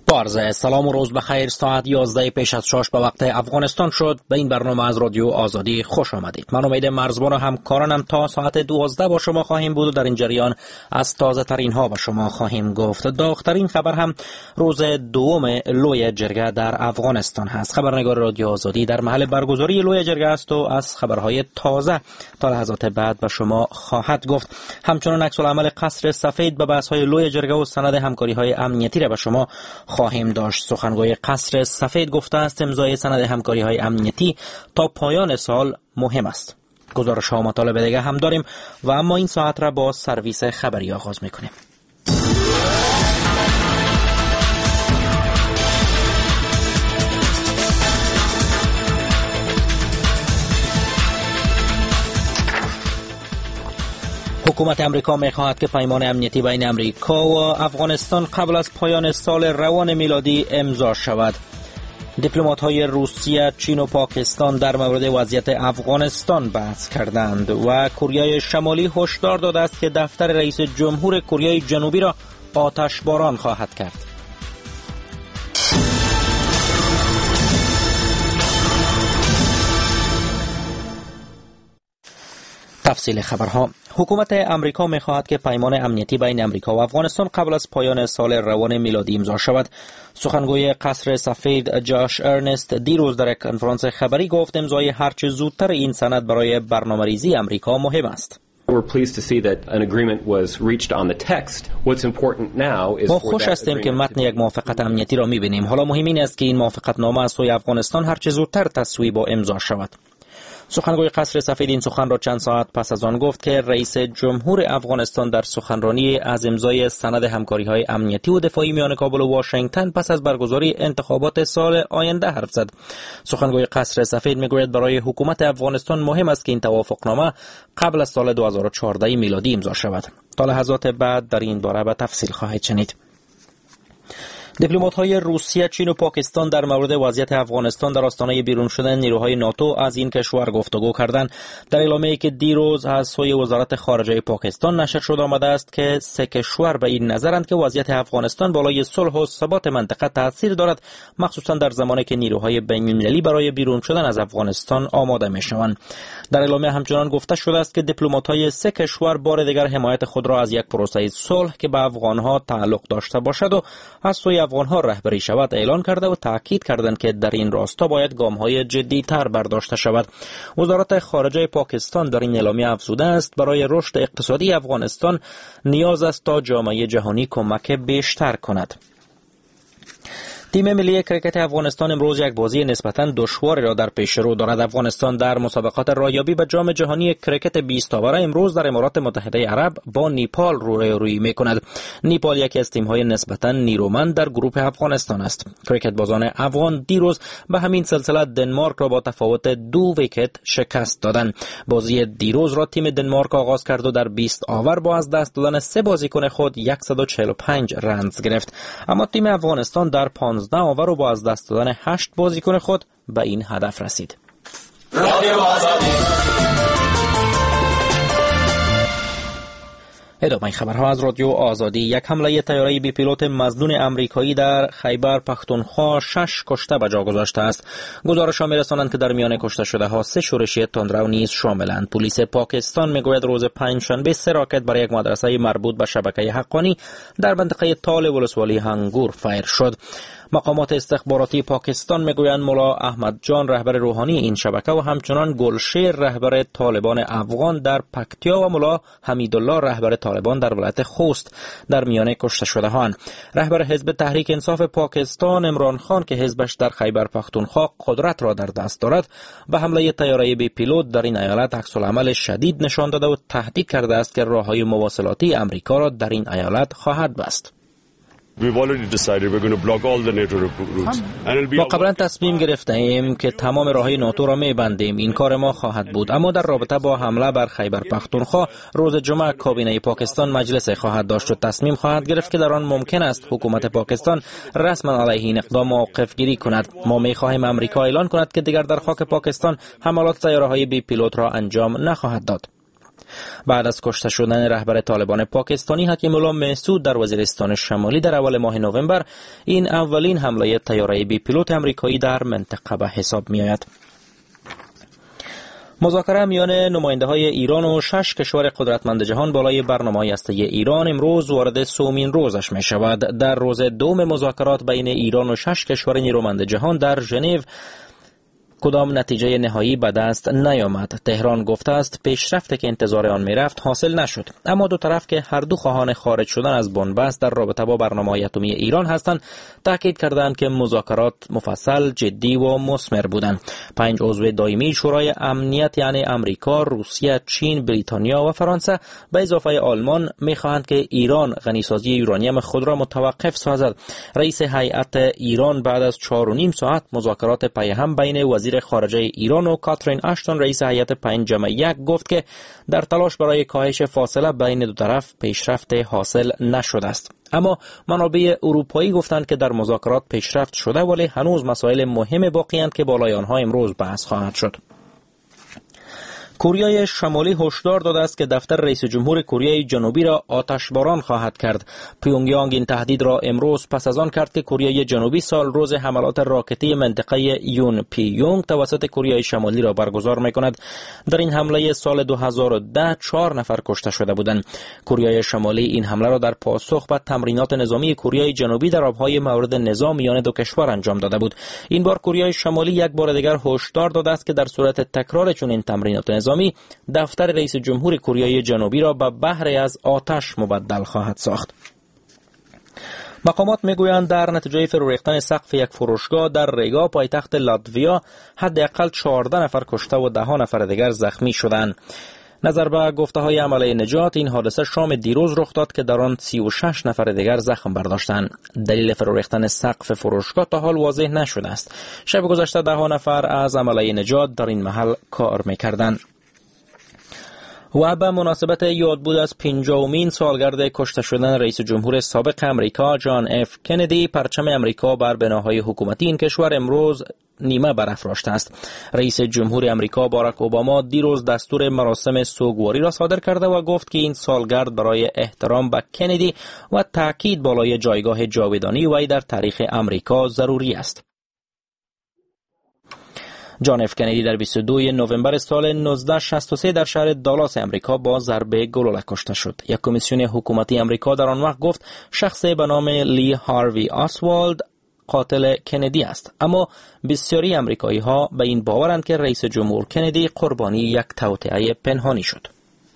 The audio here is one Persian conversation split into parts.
با سلام و روز بخیر. ساعت 11 پیش از 6 به وقت افغانستان شد. به این برنامه از رادیو آزادی خوش آمدید. من امید مرزبان و همکارانم تا ساعت 12 با شما خواهیم بود و در این جریان از تازه ترین ها به شما خواهیم گفت. داغ‌ترین خبر هم روز دوم لوی جرگه در افغانستان هست. خبرنگار رادیو آزادی در محل برگزاری لوی جرگه است و از خبرهای تازه تا لحظات بعد به شما خواهد گفت. همچنان عکس العمل قصر سفید به بحث‌های لوی جرگه و سند همکاری‌های امنیتی را به شما خواهیم داشت. سخنگوی قصر سفید گفته است امضای سند همکاری‌های امنیتی تا پایان سال مهم است. گزارش‌ها و مطالب دیگه هم داریم و اما این ساعت را با سرویس خبری آغاز می‌کنیم. حکومت امریکا می‌خواهد که پیمان امنیتی بین امریکا و افغانستان قبل از پایان سال روان میلادی امضا شود. دیپلمات‌های روسیه، چین و پاکستان در مورد وضعیت افغانستان بحث کردند و کره شمالی هشدار داده است که دفتر رئیس جمهور کره جنوبی را آتشباران خواهد کرد. تفصیل خبرها. حکومت امریکا می‌خواهد که پیمان امنیتی بین امریکا و افغانستان قبل از پایان سال روان میلادی امضا شود. سخنگوی قصر سفید جاش ارنست دیروز در یک کنفرانس خبری گفت امضای هرچه زودتر این سند برای برنامه‌ریزی امریکا مهم است. ما خوش هستیم که متن یک موافقت امنیتی را می‌بینیم. حالا مهم این است که این موافقت نامه از سوی افغانستان هرچه زودتر تصویب و امضا شود. سخنگوی قصر سفید این سخن را چند ساعت پس از آن گفت که رئیس جمهور افغانستان در سخنرانی از امضای سند همکاری‌های امنیتی و دفاعی میان کابل و واشنگتن پس از برگزاری انتخابات سال آینده حرف زد. سخنگوی قصر سفید میگوید برای حکومت افغانستان مهم است که این توافقنامه قبل از سال 2014 میلادی امضا شود. تا لحظات بعد در این باره به تفصیل خواهید شنید. دیپلمات‌های روسیه، چین و پاکستان در مورد وضعیت افغانستان در آستانه بیرون شدن نیروهای ناتو از این کشور گفتگو کردند. در اعلامیه‌ای که دیروز از سوی وزارت خارجه پاکستان نشر شده آمده است که سه کشور به این نظرند که وضعیت افغانستان بالای صلح و ثبات منطقه تاثیر دارد، مخصوصا در زمانی که نیروهای بین‌المللی برای بیرون شدن از افغانستان آماده می‌شوند. در اعلامیه همچنان گفته شده است که دیپلمات‌های سه کشور بار دیگر حمایت خود را از یک پروسه صلح که به افغان‌ها تعلق داشته باشد و از سوی افغان‌ها رهبری شود اعلان کرده و تاکید کردند که در این راستا باید گام‌های جدی‌تر برداشته شود. وزارت خارجه پاکستان در این اعلامیه افزوده است برای رشد اقتصادی افغانستان نیاز است تا جامعه جهانی کمک بیشتر کند. تیم ملی کرکت افغانستان امروز یک بازی نسبتاً دشواری را در پیش رو دارد. افغانستان در مسابقات رایابی به جام جهانی کرکت 20 آوره امروز در امارات متحده عرب با نیپال روی می‌کند. نیپال یکی از تیم‌های نسبتاً نیرومند در گروه افغانستان است. کرکت بازان افغان دیروز به همین سلسله دنمارک را با تفاوت 2 ویکت شکست دادند. بازی دیروز را تیم دنمارک آغاز کرد و در 20 آور با از دست دادن 3 بازیکن خود 145 رنز گرفت. اما تیم افغانستان در 15 آور و با از دست دادن 8 بازیکن خود به این هدف رسید. ادامه خبرها از رادیو آزادی. یک حمله طیاره بی پیلوت مظنون امریکایی در خیبر پختونخوا 6 کشته به جا گذاشته است. گزارش‌ها می‌رسانند که در میان کشته شده‌ها 3 شورشی تندرو نیز شاملند. پلیس پاکستان میگوید روز پنجشنبه 3 راکت برای یک مدرسه مربوط به شبکه حقانی در منطقه تال ولسوالی هنگور فایر شد. مقامات استخباراتی پاکستان میگویند ملا احمد جان رهبر روحانی این شبکه و همچنان گلشیر رهبر طالبان افغان در پکتیا و ملا حمیدالله رهبر طالبان در ولایت خوست در میان کشته شده هاند. رهبر حزب تحریک انصاف پاکستان عمران خان که حزبش در خیبر پختونخوا قدرت را در دست دارد به حمله طیاره بی پیلوت در این ایالت عکس‌العمل شدید نشان داده و تهدید کرده است که راههای مواصلاتی امریکا را در این ایالت خواهد بست. ما قبلا تصمیم گرفته ایم که تمام راههای ناتو را می‌بندیم. این کار ما خواهد بود. اما در رابطه با حمله بر خیبر پختونخوا روز جمعه کابینه پاکستان مجلس خواهد داشت و تصمیم خواهد گرفت که در آن ممکن است حکومت پاکستان رسما علیه این اقدام موقف گیری کند. ما می‌خواهیم امریکا اعلان کند که دیگر در خاک پاکستان حملات طیاره‌های بی پیلوت را انجام نخواهد داد. بعد از کشته شدن رهبر طالبان پاکستانی حکیم الله مسعود در وزیرستان شمالی در اول ماه نوامبر، این اولین حمله طیاره بی پیلوت آمریکایی در منطقه به حساب می آید. مذاکره میان نماینده‌های ایران و 6 کشور قدرتمند جهان بالای برنامه‌های هسته‌ای ایران امروز وارد سومین روزش می شود. در روز دوم مذاکرات بین ایران و 6 کشور نیرومند جهان در ژنو کدام نتیجه نهایی به دست نیامد. تهران گفته است پیشرفتی که انتظار آن میرفت حاصل نشد، اما دو طرف که هر دو خواهان خارج شدن از بنبست در رابطه با برنامه‌های اتمی ایران هستند تاکید کردند که مذاکرات مفصل، جدی و مثمر بودند. 5 عضو دائمی شورای امنیت یعنی امریکا، روسیه، چین، بریتانیا و فرانسه به اضافه آلمان می‌خواهند که ایران غنیسازی یورانیم خود را متوقف سازد. رئیس هیئت ایران بعد از 4.5 ساعت مذاکرات پیهم بین وزیر خارجه ایران و کاترین اشتون رئیس هیئت 5+1 گفت که در تلاش برای کاهش فاصله بین دو طرف پیشرفت حاصل نشده است. اما منابع اروپایی گفتند که در مذاکرات پیشرفت شده ولی هنوز مسائل مهم باقی اند که بالای آنها امروز بحث خواهد شد. کره شمالی هشدار داده است که دفتر رئیس جمهور کره جنوبی را آتشباران خواهد کرد. پیونگیانگ این تهدید را امروز پس از آن کرد که کره جنوبی سال روز حملات راکتی منطقه یونپیونگ توسط کره شمالی را برگزار می‌کند. در این حمله سال 2010 4 نفر کشته شده بودند. کره شمالی این حمله را در پاسخ به تمرینات نظامی کره جنوبی در آب‌های مورد نزاع میان دو کشور انجام داده بود. این بار کره شمالی یک بار دیگر هشدار داده است که در صورت تکرار چنین تمرینات نظامی دفتر رئیس جمهور کره جنوبی را به بحری از آتش مبدل خواهد ساخت. مقامات میگویند در نتیجه فرو ریختن سقف یک فروشگاه در ریگا پایتخت لاتویا حداقل 14 نفر کشته و 10 نفر دیگر زخمی شدند. نظر به گفته‌های عمله نجات این حادثه شام دیروز رخ داد که در آن 36 نفر دیگر زخم برداشتند. دلیل فرو ریختن سقف فروشگاه تا حال واضح نشده است. شب گذشته 10 نفر از عمله نجات در این محل کار می‌کردند. و به مناسبت یادبود از 50مین سالگرد کشته شدن رئیس جمهور سابق امریکا جان اف کندی، پرچم امریکا بر بناهای حکومتی این کشور امروز نیمه برافراشته است. رئیس جمهور امریکا باراک اوباما دیروز دستور مراسم سوگواری را صادر کرده و گفت که این سالگرد برای احترام به کندی و تاکید بالای جایگاه جاودانی وی در تاریخ امریکا ضروری است. جان اف کندی در 22 نوامبر سال 1963 در شهر دالاس امریکا با ضربه گلوله کشته شد. یک کمیسیون حکومتی امریکا در آن وقت گفت شخص به نام لی هاروی آسوالد قاتل کندی است، اما بسیاری امریکایی ها به این باورند که رئیس جمهور کندی قربانی یک توطئه پنهانی شد.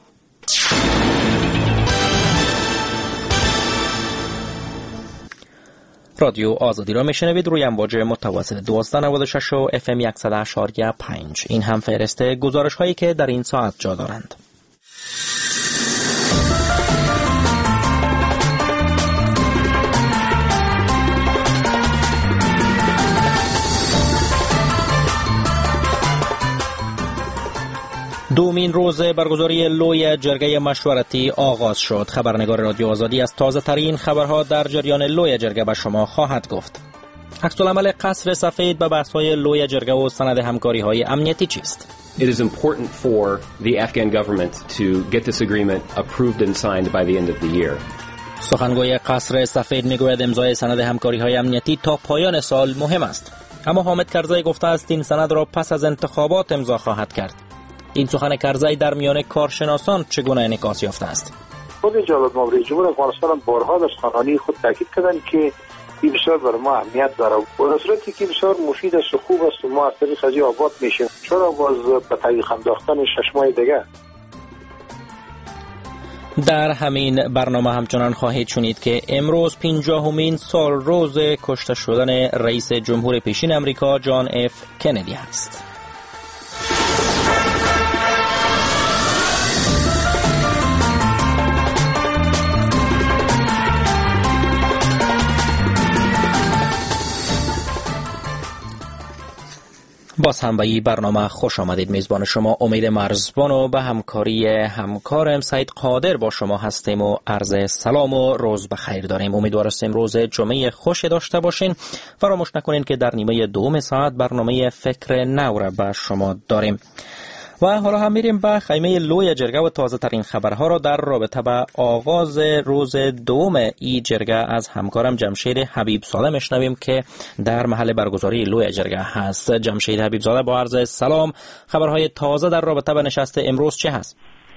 رادیو آزادی را میشنوید روی امواج متوسط 1296 و FM 100.5. این هم فهرست گزارش هایی که در این ساعت جا دارند. دومین روز برگزاری لوی جرگه مشورتی آغاز شد. خبرنگار رادیو آزادی از تازه ترین خبرها در جریان لوی جرگه به شما خواهد گفت. عکس‌العمل قصر سفید به بحث‌های لوی جرگه و سند همکاری‌های امنیتی چیست؟ It is important for the Afghan government to get this agreement approved and signed by the end of the year. سخنگوی قصر سفید میگوید امضای سند همکاری‌های امنیتی تا پایان سال مهم است. اما حامد کرزی گفته است این سند را پس از انتخابات امضا خواهد کرد. این سخن کرزی در میان کارشناسان چگونه انعکاس یافته است؟ خود جلال ماموری جمهور افغانستان بارها در سخنرانی خود تاکید کردند که این بسیار برای ما اهمیت داره و در صورتی که بسیار مفید است و خوب است و ما از طریق از آباد میشیم، چرا باز به طریق انداختن 6 ماه دیگه؟ در همین برنامه همچنان خواهید شنید که امروز 50مین سال روز کشته شدن رئیس جمهور پیشین امریکا جان اف کندی است. باز هم به این برنامه خوش آمدید. میزبان شما امید مرزبان و به همکاری همکارم سعید قادر با شما هستیم و عرض سلام و روز بخیر داریم. امیدوار هستیم روز جمعه خوش داشته باشین. فراموش نکنین که در نیمه دوم ساعت برنامه فکر نو را به شما داریم. و حالا هم میریم به خیمه لوی جرگه و تازه ترین خبرها را در رابطه با آغاز روز دوم ای جرگه از همکارم جمشید حبیب زاده میشنویم که در محل برگزاری لوی جرگه هست. جمشید حبیب زاده، با عرض سلام، خبرهای تازه در رابطه با نشست امروز چه هست؟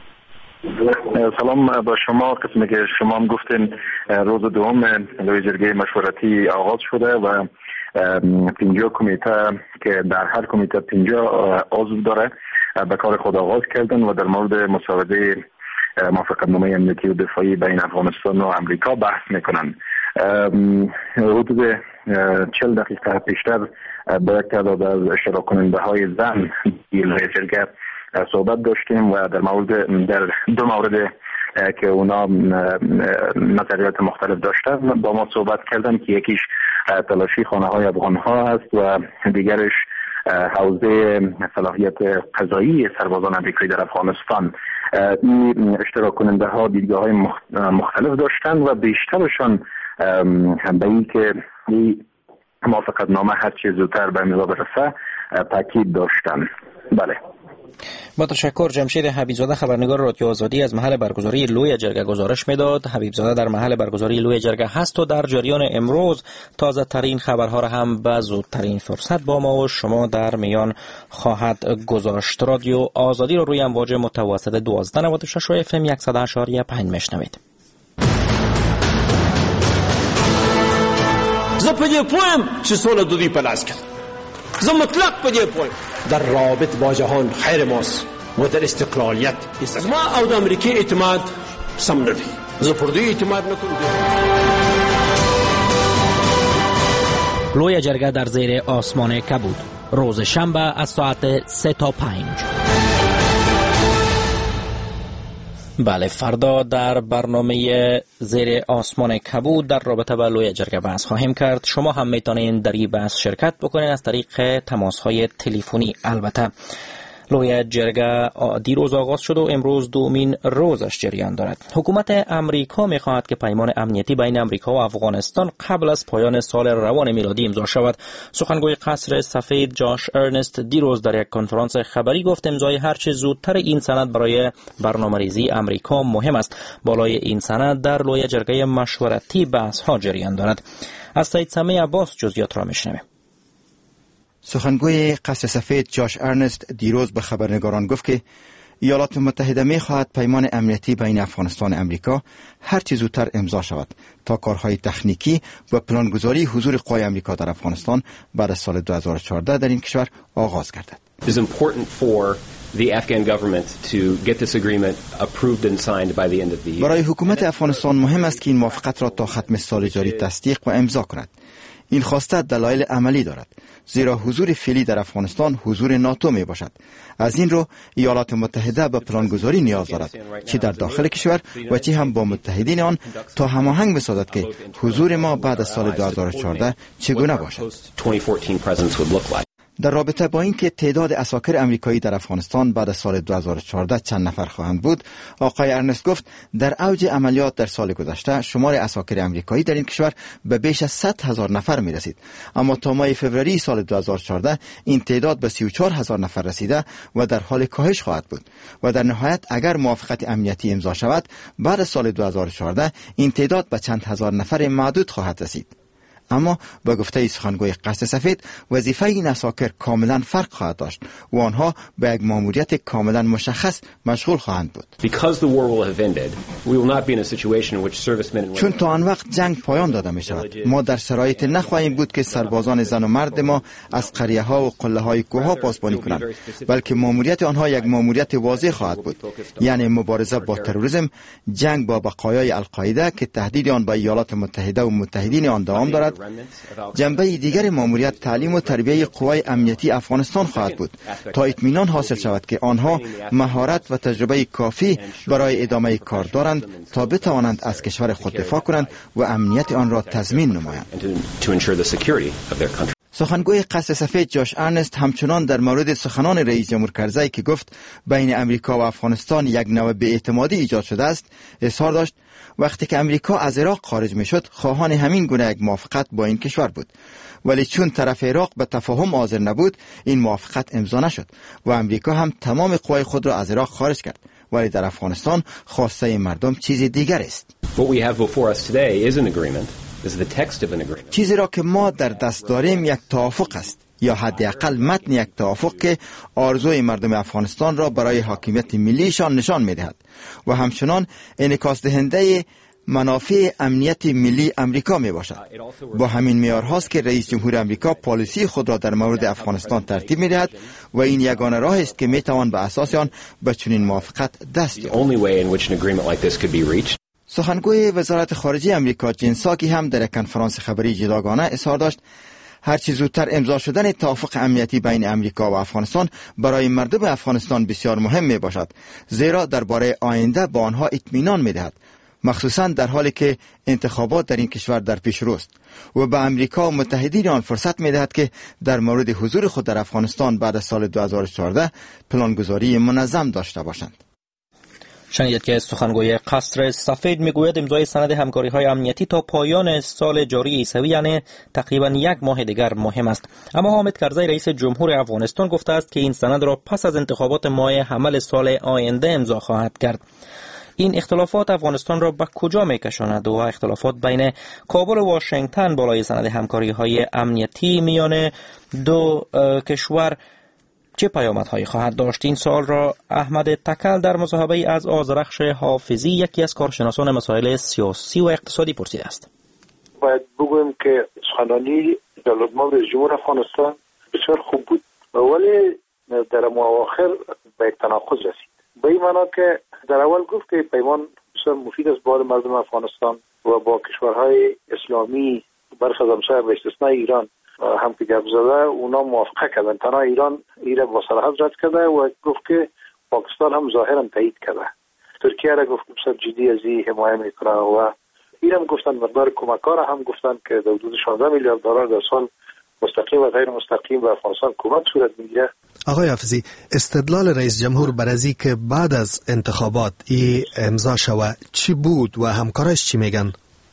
سلام با شما. قسمی که شما هم گفتین روز دوم لوی جرگه مشورتی آغاز شده و 50 کمیته که در هر کمیته 50 عضو داره به کار خود آغاز کردن و در مورد مساعده موافقتنامه امنیتی و دفاعی بین افغانستان و امریکا بحث میکنن. حدود 40 دقیقه پیشتر با یک تعداد از اشتراک کننده های زن لوی جرگه صحبت داشتیم و در دو مورد که اونا نظریات مختلف داشتن با ما صحبت کردن که یکیش تلاشی خانه های افغان ها هست و دیگرش حوزه صلاحیت قضایی سربازان امریکایی در افغانستان. این اشتراک کننده ها دیدگاه های مختلف داشتن و بیشترشان به این که این موافقت نامه هر چه زودتر به امضا برسه تاکید داشتن. بله، با تشکر. جمشید حبیب زاده، خبرنگار رادیو آزادی، از محل برگزاری لوی جرگه گزارش میداد. حبیب زاده در محل برگزاری لوی جرگه هست و در جریان امروز تازه ترین خبرها را هم به زودترین فرصت با ما و شما در میان خواهد گذاشت. رادیو آزادی رو روی امواج متوسط 1296 و FM 100.5 میشنوید. زه په دې پوهم چې سوله د دوی په لاس کې ده. زه مطلق په دې پوهم در رابط با جهان خیر ماست و در استقلالیت است. ما او د امریکای اعتماد سم نه دی. زه پر دوی اعتماد نکوم. لوی جرگه در زیر آسمان کبود، روز شنبه از ساعت 3 تا 5. بله، فردا در برنامه زیر آسمان کبود در رابطه با لوی جرگه بحث خواهیم کرد. شما هم میتونین در این بحث شرکت بکنین از طریق تماس‌های تلفنی. البته لوی جرگه دیروز آغاز شد و امروز دومین روزش جریان دارد. حکومت امریکا میخواهد که پیمان امنیتی بین امریکا و افغانستان قبل از پایان سال روان میلادی امضا شود. سخنگوی قصر سفید جاش ارنست دیروز در یک کنفرانس خبری گفت امضای هر چه زودتر این سند برای برنامه‌ریزی امریکا مهم است. بالای این سند در لوی جرگه مشورتی بحث ها جریان دارد. از سید سمیع عباس جزئیات را میشنویم. سخنگوی قصر سفید جاش ارنست دیروز به خبرنگاران گفت که ایالات متحده می خواهد پیمان امنیتی بین افغانستان و امریکا هر چه زودتر امضا شود تا کارهای تکنیکی و پلانگذاری حضور قوای امریکا در افغانستان بعد از سال 2014 در این کشور آغاز گردد. It is important for the Afghan government to get this agreement approved and signed by the end of the year. برای حکومت افغانستان مهم است که این موافقت را تا ختم سال جاری تصدیق و امضا کند. این خواسته دلایل عملی دارد، زیرا حضور فعلی در افغانستان حضور ناتو می باشد. از این رو ایالات متحده به پلانگذاری نیاز دارد، چه در داخل کشور و چه هم با متحدین آن، تا هماهنگ بسازد که حضور ما بعد از سال 2014 چگونه باشد. در رابطه با اینکه تعداد عساکر امریکایی در افغانستان بعد از سال 2014 چند نفر خواهند بود، آقای ارنست گفت در اوج عملیات در سال گذشته شمار عساکر امریکایی در این کشور به بیش از 100,000 نفر می رسید، اما تا ماه فوریه سال 2014 این تعداد به 34,000 نفر رسیده و در حال کاهش خواهد بود و در نهایت اگر موافقت امنیتی امضا شود بعد از سال 2014 این تعداد به چند هزار نفر معدود خواهد رسید. اما با گفته سخنگوی قصر سفید وظیفه این عساکر کاملا فرق خواهد داشت و آنها به یک ماموریت کاملا مشخص مشغول خواهند بود. چون تا آن وقت جنگ پایان داده می شود، ما در شرایط نخواهیم بود که سربازان زن و مرد ما از قریه ها و قله های کوه ها پاسبانی کنند، بلکه ماموریت آنها یک ماموریت واضح خواهد بود، یعنی مبارزه با تروریسم، جنگ با بقایای القاعده که تهدید آن به ایالات متحده و متحدین آن دوام دارد. جنبه دیگر ماموریت تعلیم و تربیه قوای امنیتی افغانستان خواهد بود تا اطمینان حاصل شود که آنها مهارت و تجربه کافی برای ادامه کار دارند تا بتوانند از کشور خود دفاع کنند و امنیت آن را تضمین نمایند. سخنگوی قصر سفید جاش ارنست همچنان در مورد سخنان رئیس جمهور کرزی که گفت بین امریکا و افغانستان یک نوع بی‌اعتمادی ایجاد شده است اظهار داشت وقتی که امریکا از عراق خارج میشد خواهان همین گونه یک موافقت با این کشور بود، ولی چون طرف عراق به تفاهم حاضر نبود این موافقت امضا نشد و امریکا هم تمام قوای خود را از عراق خارج کرد، ولی در افغانستان خواسته مردم چیز دیگر است. چیزی را که ما در دست داریم یک توافق است یا حداقل متن یک توافق که آرزوی مردم افغانستان را برای حاکمیت ملیشان نشان می‌دهد و همچنان انعکاس دهنده منافع امنیت ملی امریکا می باشد. با همین معیارهاست که رئیس جمهور امریکا پالیسی خود را در مورد افغانستان ترتیب می دهد و این یگانه راه است که می توان به اساس آن به چنین موافقت دست یابد. سخنگوی وزارت خارجه امریکا جین ساکی هم در کنفرانس خبری جداگانه اظهار داشت هرچی زودتر امضا شدن توافق امنیتی بین امریکا و افغانستان برای مردم افغانستان بسیار مهم می باشد، زیرا درباره آینده با آنها اطمینان می دهد، مخصوصا در حالی که انتخابات در این کشور در پیش روست و به امریکا و متحدین آن فرصت می دهد که در مورد حضور خود در افغانستان بعد از سال 2014 پلانگذاری منظم داشته باشند. شنیدید که سخنگوی قصر سفید میگوید امضای سند همکاری‌های امنیتی تا پایان سال جاری عیسوی یعنی تقریبا یک ماه دیگر مهم است. اما حامد کرزی رئیس جمهور افغانستان گفته است که این سند را پس از انتخابات ماه حمل سال آینده امضا خواهد کرد. این اختلافات افغانستان را به کجا میکشاند و اختلافات بین کابل و واشنگتن بالای سند همکاری‌های امنیتی میان دو کشور چه پیامدهایی خواهد داشت؟ این سوال را احمد تکل در مصاحبه از آذرخش حافظی یکی از کارشناسان مسائل سیاسی و اقتصادی پرسیده است. باید بگویم که سخنرانی جلال‌المآب رئیس جمهور افغانستان بسیار خوب بود ولی در اواخر به تناقض رسید. به این معنا که در اول گفت که پیمان بسیار مفید است برای مردم افغانستان و با کشورهای اسلامی برخی از همسایه به استثنای ایران هم که گپ زده اونا موافقه کردن. تنها ایران ایره با صراحت رد کرده و گفت که پاکستان هم ظاهرا تایید کرده. ترکیه را گفت بسیار جدی از این حمایت میکنه و ایران گفتن مقدار کمک‌ها را هم گفتن که در حدود 16 میلیارد دلار در سال مستقیم و غیر مستقیم به افغانستان کمک صورت میگیره. آقای حافظی، استدلال رئیس جمهور بر از که بعد از انتخابات ای امضا شود چی بود و همکارش چی میگن؟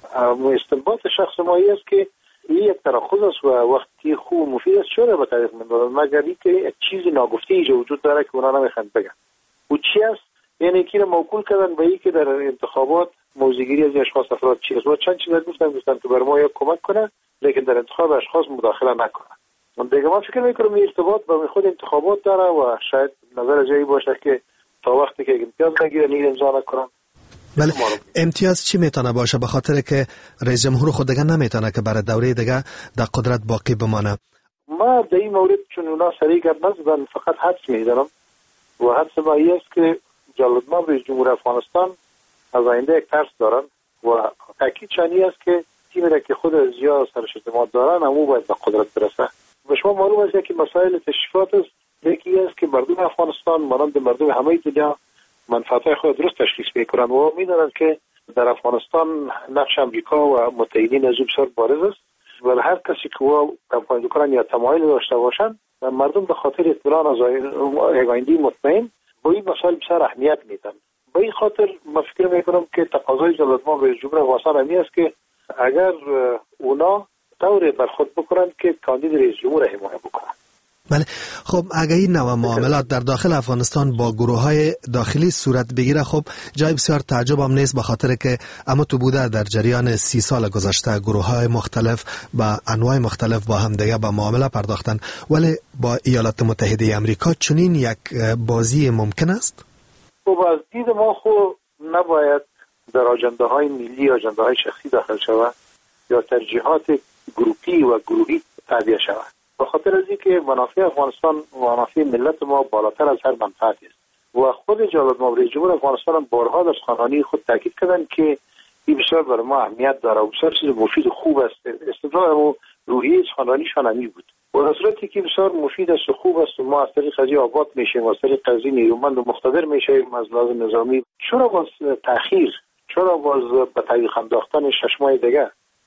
استنباط شخص ما است که این یک تناقض است و وقتی خوب مفید است چرا به طریق می‌دادن مگر اینکه یک چیزی ناگفته ایجا وجود داره که اونا نمیخوان بگن. و چی است؟ یعنی کی را موکول کردن به اینکه در انتخابات موضع‌گیری از اشخاص افراد چی است و چند چیز گفتن که بر ما یک کمک کنه لیکن در انتخاب اشخاص مداخله نکنه. من دیگه من فکر می‌کنم این ارتباط با خود انتخابات داره و شاید نظر جایی باشه که تا وقتی که امتیاز نگیرن این امضا نکنن. بله، امتیاز چی میتونه باشه؟ به خاطر که رئیس جمهور خود دیگه نمیتونه که برای دوره دیگه در قدرت باقی بمانه. ما در این مورد چون اونا سریع گپ نزدن فقط حدس میزنم و حدس ما است که جلال‌المآب رئیس جمهور افغانستان از آینده یک ترس دارن و تاکید چنین است که تیمی را که خود زیاد سرش اعتماد دارن همون باید به قدرت برسه. و شما معلوم است که مسائل تشریفات است یکی است که مردم افغانستان مانند مردم همه دنیا منفعت خود درست تشخیص میکنن و میدونن که در افغانستان نقش امریکا و متحدین از بسیار بارز است و هر کسی که او کمپاین کنن یا تمایل داشته باشن و مردم به خاطر اطمینان از آینده مطمئن با این مسائل بسیار اهمیت میدن. به این خاطر من فکر میکنم که تقاضای جلال‌المآب رئیس جمهور افغانستان این است که اگر اونا طوری برخورد بکنن که کاندید رئیس جمهور حمایت بکنن. بله، خب اگه این نوع معاملات در داخل افغانستان با گروه‌های داخلی صورت بگیره خب جای بسیار تعجب هم نیست به خاطر که اما تو بوده در جریان 30 سال گذشته گروه‌های مختلف با انواع مختلف با هم دیگه با معامله پرداختن، ولی با ایالات متحده آمریکا چنین یک بازی ممکن است؟ خب از دید ما خب نباید در آجنده‌های ملی یا آجنده‌های شخصی داخل شود یا ترجیحات گروپی و گروهی تعبیه شود. به خاطر از اینکه منافع افغانستان و منافع ملت ما بالاتر از هر منفعتی است و خود جلال‌المآب رئیس جمهور افغانستان هم بارها در سخنرانی خود تاکید کردند که این بسیار برای ما اهمیت داره و بسیار چیز مفید و خوب است. استدلال و روحیه سخنرانیشان همین بود و در صورتی که بسیار مفید است و خوب است و ما از طریق قضیه آباد میشیم و از طریق قضیه نیرومند و مقتدر میشیم از لحاظ نظامی، چرا باز تأخیر؟ چرا باز به طریق انداختن 6 ماه دیگه؟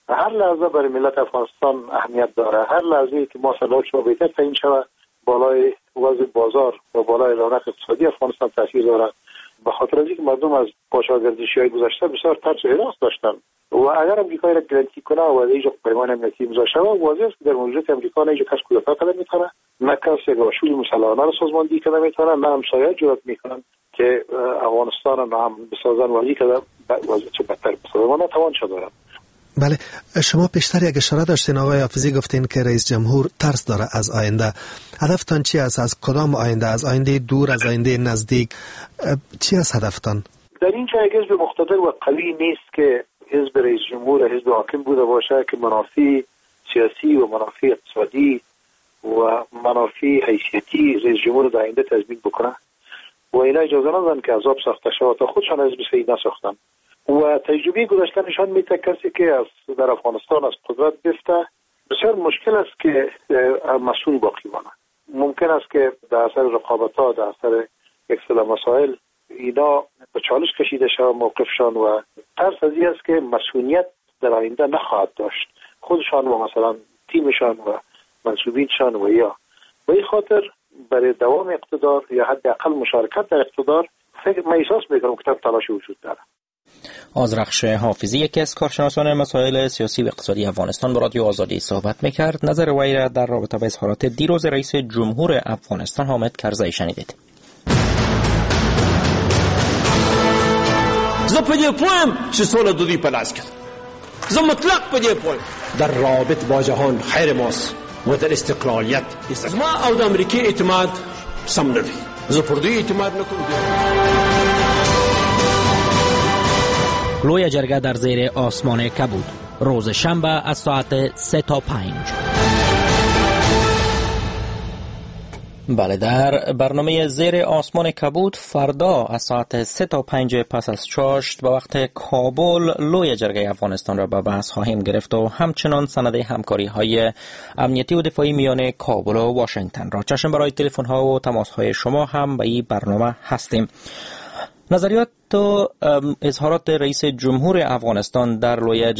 هر لحظه برای ملت افغانستان اهمیت داره. هر لحظه که ما صلاح شما بهتر تعیین شود، بالای وضع بازار و بالای رونق اقتصادی افغانستان تاثیر داره. به خاطر از اینکه مردم از پاشاگردشی‌های گذشته بسیار ترس و هراس داشتن و اگر امریکا را گارانتی کنه و اینجا پیمان امنیتی امضا شود، واضح است که در موجودیت امریکا نه اینجا کس کودتا کنه میتونه، نه کس یک رشوه مسلحانه را سازماندهی کنه میتونه، نه همسایه جرأت میکنن که افغانستان را هم بسازن و اینکه وضعیت بدتر بسازن و نتوان دارن. بله، شما پیشتر یک اشاره داشتین آقای حافظی، گفتین که رئیس جمهور ترس داره از آینده. هدفتان چی است؟ از کدام آینده؟ از آینده دور، از آینده نزدیک؟ چی است هدفتان؟ در اینجا یک حزب مقتدر و قوی نیست که حزب رئیس جمهور حزب حاکم بوده باشه که منافع سیاسی و منافع اقتصادی و منافع حیثیتی رئیس جمهور در آینده تضمین بکنه و اینا اجازه ندادن که عذاب ساخته شود تا خودشان حزب صحیح نساختن. و تجربه گذشته نشان میده کسی که از در افغانستان از قدرت بفته بسیار مشکل است که مسئول باقی مانه. ممکن است که در اثر رقابت‌ها، در اثر یک سری مسائل اینا به چالش کشیده شود موقفشان و ترس از این است که مسئولیت در آینده نخواهد داشت خودشان و مثلا تیمشان و منصوبینشان و یا به این خاطر برای دوام اقتدار یا حداقل مشارکت در اقتدار من احساس میکنم که تلاش وجود داره. آذرخش حافظی، یکی از کارشناسان مسائل سیاسی و اقتصادی افغانستان، با رادیو آزادی صحبت میکرد. نظر وی را در رابطه با اظهارات دیروز رئیس جمهور افغانستان حامد کرزی شنیدید. زه په دې پوهم چې سوله د دوی په لاس کې ده. زه مطلق په دې پوهم در رابط با جهان خیر ماست و در استقلالیت زما او د امریکې اعتماد سم نه وي. زه پر دوی اعتماد نه کوم. لوی جرگه در زیر آسمان کبود، روز شنبه از ساعت 3 تا 5. بله، در برنامه زیر آسمان کبود فردا از ساعت 3 تا 5 پس از چاشت به وقت کابل لوی جرگه افغانستان را به بحث خواهیم گرفت و همچنان سند همکاری های امنیتی و دفاعی میان کابل و واشنگتن را. چشم برای تلفن ها و تماس های شما هم به این برنامه هستیم. نظریات و اظهارات رئیس جمهور افغانستان در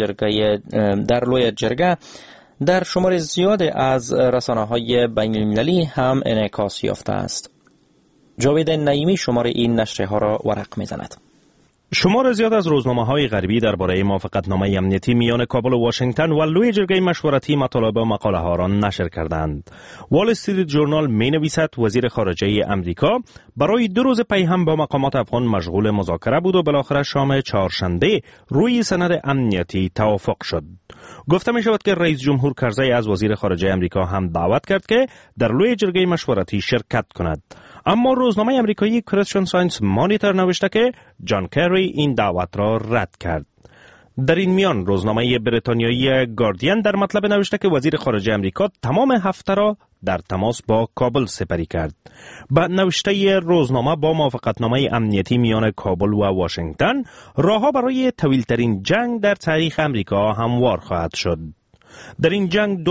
لوی جرگه در شمار زیاد از رسانه‌های بین‌المللی هم انعکاس یافته است. جاوید نعیمی شمار این نشریه‌ها را ورق می‌زند. شمار زیاد از روزنامه‌های غربی درباره موافقتنامه امنیتی میان کابل و واشنگتن و لوی جرگه مشورتی مطالب و مقاله‌ها را نشر کردند. وال استریت جورنال می‌نویسد وزیر خارجه امریکا برای 2 روز پی هم با مقامات افغان مشغول مذاکره بود و بالاخره شام چهارشنبه روی سند امنیتی توافق شد. گفته می شود که رئیس جمهور کرزی از وزیر خارجه امریکا هم دعوت کرد که در لوی جرگه مشورتی شرکت کند. اما روزنامه امریکایی کریستین ساینس مانیتور نوشته که جان کری این دعوت را رد کرد. در این میان روزنامه بریتانیایی گاردین در مطلب نوشته که وزیر خارجه امریکا تمام هفته را در تماس با کابل سپری کرد. با نوشته روزنامه با موافقتنامه امنیتی میان کابل و واشنگتن راهها برای طویل‌ترین جنگ در تاریخ امریکا هموار خواهد شد. در این جنگ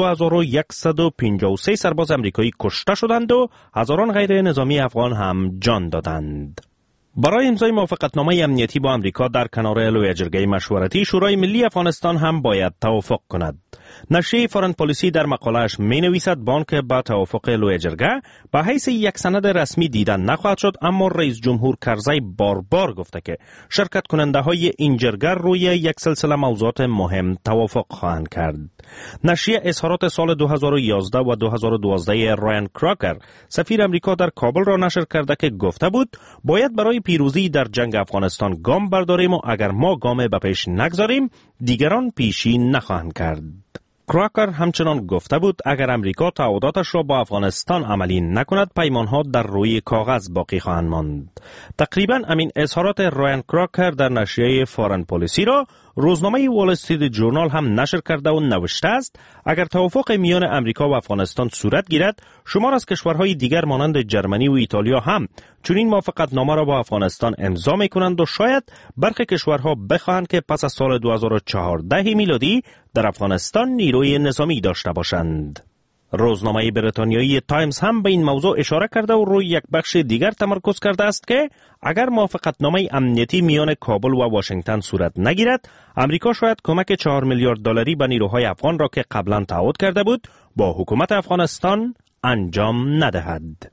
2153 سرباز امریکایی کشته شدند و هزاران غیر نظامی افغان هم جان دادند. برای امضای موافقتنامه امنیتی با امریکا در کنار لوی جرگه مشورتی، شورای ملی افغانستان هم باید توافق کند. نشریه فارن پالیسی در مقاله‌اش می‌نویسد بانک با توافق لوی جرگه به حیث یک سند رسمی دیدن نخواهد شد، اما رئیس جمهور کرزی بار گفته که شرکت کننده های این جرگه روی یک سلسله موضوعات مهم توافق خواهند کرد. نشریه اظهارات سال 2011 و 2012 رایان کراکر سفیر امریکا در کابل را نشر کرده که گفته بود باید برای پیروزی در جنگ افغانستان گام برداریم و اگر ما گام به پیش نگذاریم دیگران پیشی نخواهند کرد. کراکر همچنان گفته بود اگر امریکا تعهداتش را با افغانستان عملی نکند پیمانها در روی کاغذ باقی خواهند ماند. تقریبا همین اظهارات رایان کراکر در نشریه فارن پالیسی را روزنامه وال استریت جورنال هم نشر کرده و نوشته است اگر توافق میان امریکا و افغانستان صورت گیرد شمار از کشورهای دیگر مانند جرمنی و ایتالیا هم چنین موافقتنامه را با افغانستان امضا می‌کنند و شاید برخی کشورها بخواهند که پس از سال 2014 میلادی در افغانستان نیروی نظامی داشته باشند. روزنامه بریتانیایی تایمز هم به این موضوع اشاره کرده و روی یک بخش دیگر تمرکز کرده است که اگر موافقتنامه امنیتی میان کابل و واشنگتن صورت نگیرد، امریکا شاید کمک 4 میلیارد دلاری به نیروهای افغان را که قبلا تعهد کرده بود با حکومت افغانستان انجام ندهد.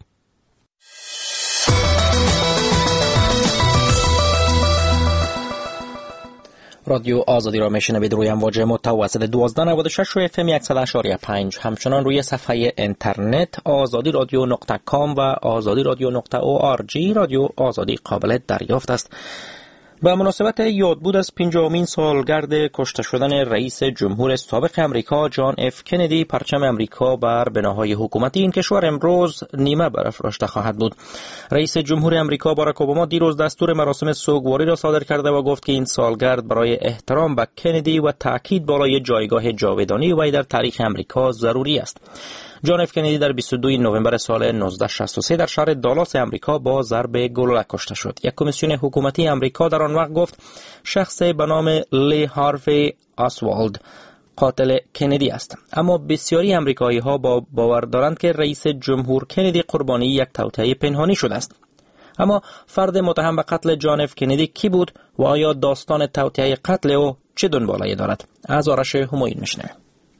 رادیو آزادی را میشنوید روی امواج متوسط 1296 و FM 100.5. همچنان روی صفحه اینترنت azadi-radio.com و azadi-radio.org رادیو آزادی قابل دریافت است. به مناسبت یادبود از 50مین سالگرد کشته شدن رئیس جمهور سابق امریکا جان اف کندی، پرچم امریکا بر بناهای حکومتی این کشور امروز نیمه برافراشته خواهد بود. رئیس جمهور امریکا باراک اوباما دیروز دستور مراسم سوگواری را صادر کرده و گفت که این سالگرد برای احترام به کندی و تاکید بالای جایگاه جاودانی وی در تاریخ امریکا ضروری است. جان اف کندی در 22 نوامبر سال 1963 در شهر دالاس امریکا با ضرب گلوله کشته شد. یک کمیسیون حکومتی امریکا در آن وقت گفت شخص به نام لی هاروی آسوالد قاتل کندی است. اما بسیاری امریکایی ها باور دارند که رئیس جمهور کندی قربانی یک توطئه پنهانی شده است. اما فرد متهم به قتل جان اف کندی کی بود و آیا داستان توطئه قتل او چه دنباله‌ای دارد؟ از آرش همایون میشنویم.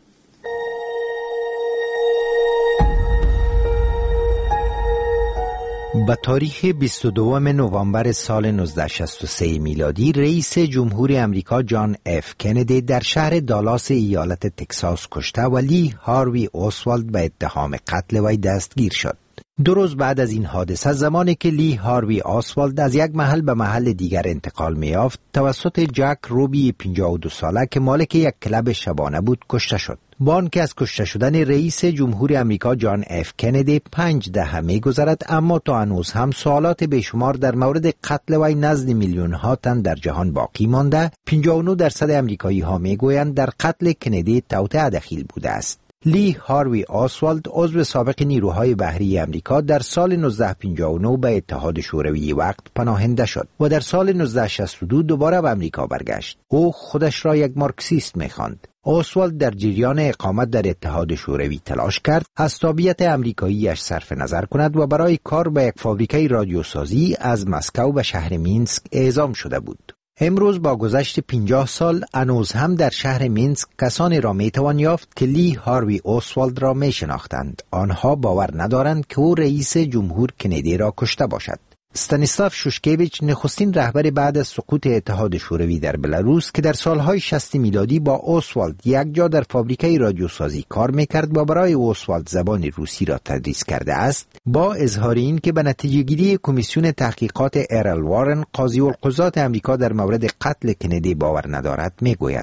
به تاریخ 22 نوامبر سال 1963 میلادی رئیس جمهور امریکا جان اف کندی در شهر دالاس ایالت تکساس کشته و لی هاروی آسوالد به اتهام قتل وی دستگیر شد. 2 روز بعد از این حادثه، زمانی که لی هاروی آسوالد از یک محل به محل دیگر انتقال می‌یافت، توسط جک روبی 52 ساله که مالک یک کلب شبانه بود کشته شد. با آنکه از کشته شدن رئیس جمهور امریکا جان اف کندی 5 دهه می‌گذرد، اما تا هنوز هم سوالات بیشمار در مورد قتل وی نزد میلیون‌ها تن در جهان باقی مانده. 59% امریکایی‌ها می‌گویند در قتل کندی توطئه دخیل بوده است. لی هاروی آسوالد عضو سابق نیروهای بحری امریکا در سال 1959 به اتحاد شوروی وقت پناهنده شد و در سال 1962 دوباره به امریکا برگشت. او خودش را یک مارکسیست می‌خواند. آسوالد در جریان اقامت در اتحاد شوروی تلاش کرد از تابعیت امریکایی‌اش صرف نظر کند و برای کار به یک فابریکه رادیوسازی از مسکو به شهر مینسک اعزام شده بود. امروز با گذشت 50 سال هنوز هم در شهر مینسک کسانی را میتوان یافت که لی هاروی آسوالد را میشناختند. آنها باور ندارند که او رئیس جمهور کندی را کشته باشد. استانیسلاف شوشکیویچ، نخستین رهبر بعد از سقوط اتحاد شوروی در بلاروس که در سالهای 60 میلادی با آسوالد یک جا در فابریکه رادیوسازی کار میکرد و برای آسوالد زبان روسی را تدریس کرده است، با اظهار این که به نتیجه گیری کمیسیون تحقیقات ارل وارن قاضی القضات امریکا در مورد قتل کندی باور ندارد میگوید: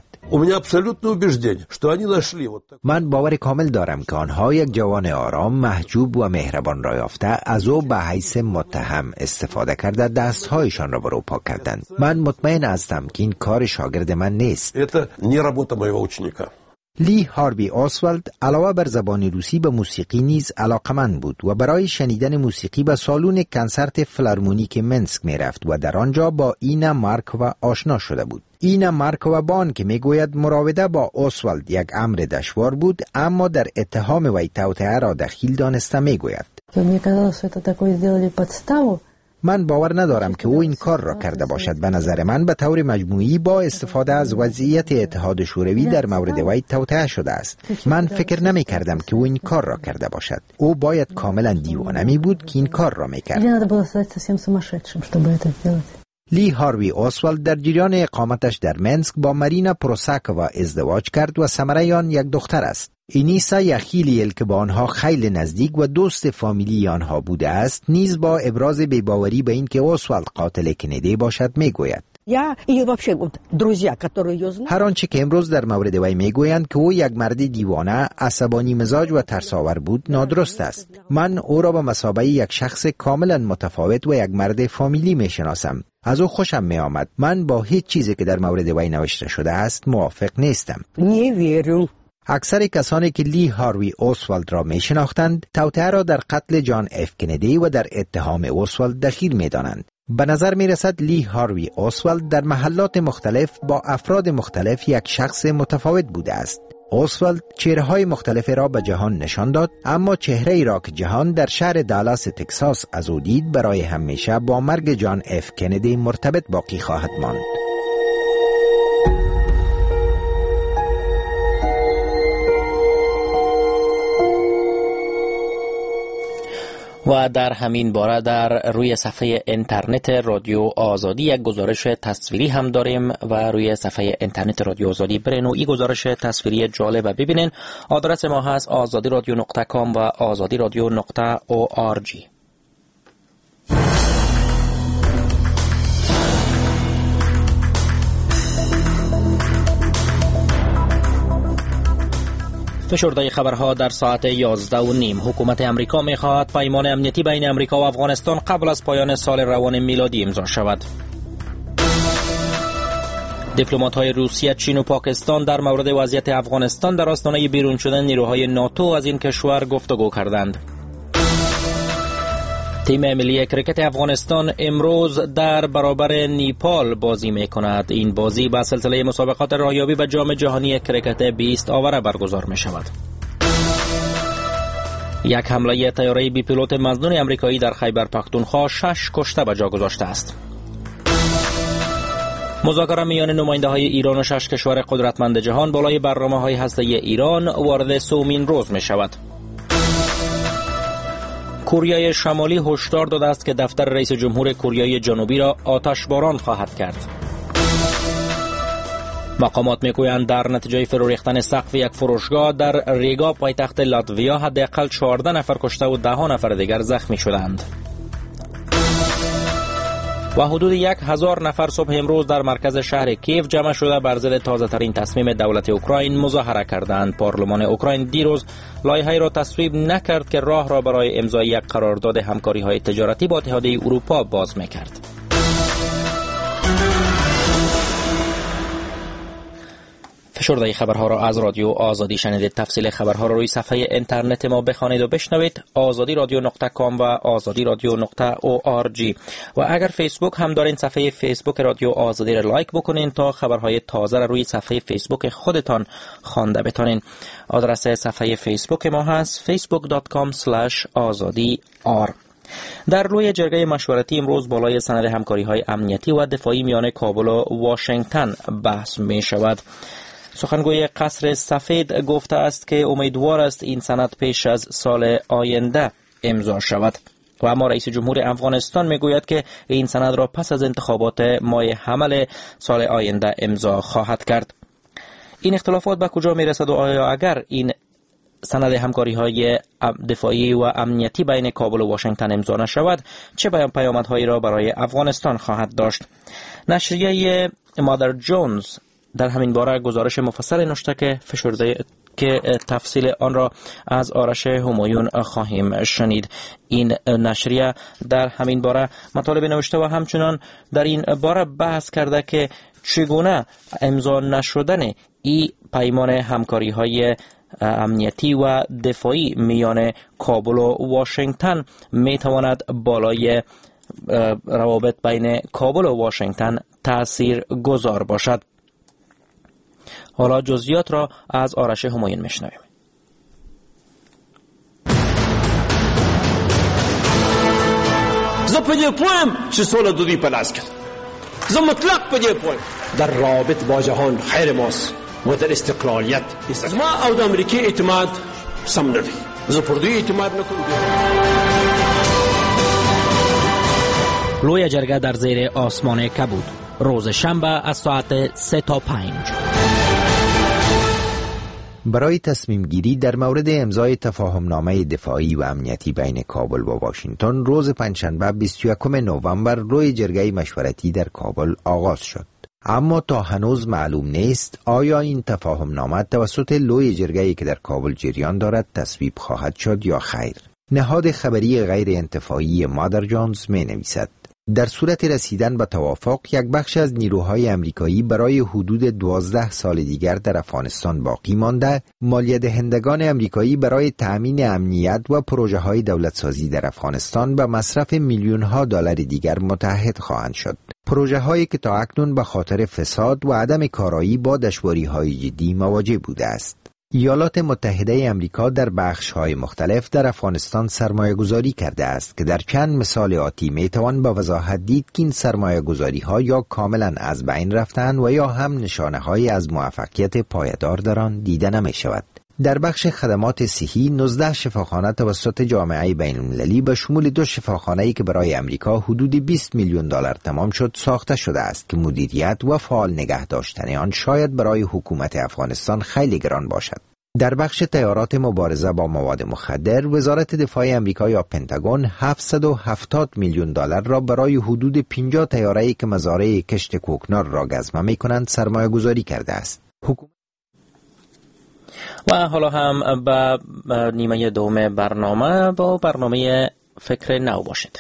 من باور کامل دارم که آنها یک جوان آرام، محجوب و مهربان را یافته از او به حیث متهم استفاده کرده دستهایشان را برو پاک کردند. من مطمئن هستم که این کار شاگرد من نیست. لی هاروی آسوالد علاوه بر زبان روسی به موسیقی نیز علاقمند بود و برای شنیدن موسیقی به سالن کنسرت فیلارمونیک منسک می رفت و در آنجا با اینا مارکووا آشنا شده بود. اینا مارکووا با آنکه میگوید مراوده با آسوالد یک امر دشوار بود، اما در اتهام وی توطئه را دخیل دانسته میگوید: من باور ندارم که او این کار را کرده باشد. به نظر من به طور مجموعی با استفاده از وضعیت اتحاد شوروی در مورد وی توطئه شده است. من فکر نمی کردم که او این کار را کرده باشد. او باید کاملا دیوانه می بود که این کار را می کرد. لی هاروی آسوالد در جریان اقامتش در منسک با مارینا پروساکووا ازدواج کرد و ثمره آن یک دختر است. اینیسا یخیلیل که با آنها خیلی نزدیک و دوست فامیلی آنها بوده است، نیز با ابراز بی‌باوری به این که آسوالد قاتل کندی باشد میگوید: هر آنچه که امروز در مورد وی میگویند که او یک مرد دیوانه، عصبانی مزاج و ترساور بود نادرست است. من او را به مثابه یک شخص کاملا متفاوت و یک مرد فامیلی میشناسم. از او خوشم می آمد. من با هیچ چیزی که در مورد وی نوشته شده است موافق نیستم. اکثر کسانی که لی هاروی آسوالد را می شناختند توطئه را در قتل جان اف کندی و در اتهام آسوالد دخیل می دانند. به نظر می رسد لی هاروی آسوالد در محلات مختلف با افراد مختلف یک شخص متفاوت بوده است. اوسوالد چهره‌های مختلفی را به جهان نشان داد، اما چهره‌ای را که جهان در شهر دالاس تگزاس از او دید برای همیشه با مرگ جان اف کندی مرتبط باقی خواهد ماند. و در همین باره در روی صفحه اینترنت رادیو آزادی یک گزارش تصویری هم داریم و روی صفحه اینترنت رادیو آزادی برین و این گزارش تصویری جالب ببینین. آدرس ما هست azadiradio.com و azadiradio.org. فشرده خبرها در ساعت 11:30. حکومت امریکا می‌خواهد پیمان امنیتی بین امریکا و افغانستان قبل از پایان سال روان میلادی امضا شود. دیپلمات‌های روسیه، چین و پاکستان در مورد وضعیت افغانستان در آستانه بیرون شدن نیروهای ناتو از این کشور گفتگو کردند. تیم ملی کرکت افغانستان امروز در برابر نیپال بازی می‌کند. این بازی به سلسله مسابقات راهیابی به جام جهانی کرکت 20 آوره برگزار می‌شود. یک حمله طیاره بی پیلوت مظنون امریکایی در خیبر پختونخوا 6 کشته به جا گذاشته است. مذاکره میان نماینده‌های ایران و 6 کشور قدرتمند جهان بالای برنامه‌های هسته‌ای ایران وارد سومین روز می‌شود. کره شمالی هشدار داده است که دفتر رئیس جمهور کره جنوبی را آتشباران خواهد کرد. مقامات میگویند در نتیجه فرو ریختن سقف یک فروشگاه در ریگا پایتخت لاتویا حداقل 14 نفر کشته و 10 نفر دیگر زخمی شدند. و حدود 1000 نفر صبح امروز در مرکز شهر کیف جمع شده بر ضد تازه‌ترین تصمیم دولت اوکراین مظاهره کردند. پارلمان اوکراین دیروز لایحه‌ای را تصویب نکرد که راه را برای امضای یک قرارداد همکاری‌های تجارتی با اتحادیه اروپا باز می‌کرد. فشرده خبرها را از رادیو آزادی شنیدید. تفصیل خبرها را روی صفحه اینترنت ما بخوانید و بشنوید. azadiradio.com و azadiradio.org. و اگر فیسبوک هم دارین صفحه فیسبوک رادیو آزادی را لایک بکنین تا خبرهای تازه را روی صفحه فیسبوک خودتان خوانده بتانین. آدرس صفحه فیسبوک ما هست facebook.com/azadi.r. در روی جرگه مشورتی امروز بالای سند همکاری‌های امنیتی و دفاعی میان کابل و واشنگتن بحث می شود. سخنگوی قصر سفید گفته است که امیدوار است این سند پیش از سال آینده امضا شود. و اما رئیس جمهور افغانستان میگوید که این سند را پس از انتخابات ماه حمل سال آینده امضا خواهد کرد. این اختلافات به کجا میرسد و آیا اگر این سند همکاری‌های دفاعی و امنیتی بین کابل و واشنگتن امضا نشود چه پیامدهایی را برای افغانستان خواهد داشت؟ نشریه مادر جونز در همین باره گزارش مفصل نوشته که فشرده که تفصیل آن را از آرش همایون خواهیم شنید. این نشریه در همین باره مطالب نوشته و همچنان در این باره بحث کرده که چگونه امضا نشدن این پیمان همکاری‌های امنیتی و دفاعی میان کابل و واشنگتن میتواند بالای روابط بین کابل و واشنگتن تأثیر گذار باشد. حالا جزئیات را از آرش همایون میشنویم. زه په دې پویم چې سوله د دوی په لاس کې زه مطلق په دې پویم در رابط با جهان خیر ماست و در استقلالیت است. ما او د امریکای اعتماد سم نه دی. زه پر دوی اعتماد نکوم. لوی جرگه در زیر آسمان کبود روز شنبه از ساعت 3 تا 5. برای تصمیم گیری در مورد امضای تفاهمنامه دفاعی و امنیتی بین کابل و واشنگتن روز پنجشنبه 21 نوامبر روی جرگه مشورتی در کابل آغاز شد. اما تا هنوز معلوم نیست آیا این تفاهمنامه توسط لوی جرگه‌ای که در کابل جریان دارد تصویب خواهد شد یا خیر. نهاد خبری غیر انتفاعی مادر جونز می نویسد در صورت رسیدن به توافق یک بخش از نیروهای امریکایی برای حدود 12 سال دیگر در افغانستان باقی مانده، مالیه دهندگان امریکایی برای تأمین امنیت و پروژه های دولتسازی در افغانستان به مصرف میلیون ها دلار دیگر متحد خواهند شد. پروژه هایی که تا اکنون به خاطر فساد و عدم کارایی با دشواری های جدی مواجه بوده است. ایالات متحده امریکا در بخش‌های مختلف در افغانستان سرمایه‌گذاری کرده است که در چند مثال آتی میتوان با وضاحت دید که این سرمایه‌گذاری‌ها یا کاملا از بین رفتند و یا هم نشانه‌هایی از موفقیت پایدار در آن دیده نمی‌شود. در بخش خدمات صحی 19 شفاخانه توسط جامعه بین‌المللی به شمول 2 شفاخانه‌ای که برای امریکا حدود 20 میلیون دلار تمام شد ساخته شده است که مدیریت و فعال نگه داشتن آن شاید برای حکومت افغانستان خیلی گران باشد. در بخش تیارات مبارزه با مواد مخدر، وزارت دفاع امریکا یا پنتاگون 770 میلیون دلار را برای حدود 50 تیاره‌ای که مزارع کشت کوکنار را گزمه می‌کنند سرمایه‌گذاری کرده است. و حالا هم به نیمه دوم برنامه با برنامه فکر نو باشید.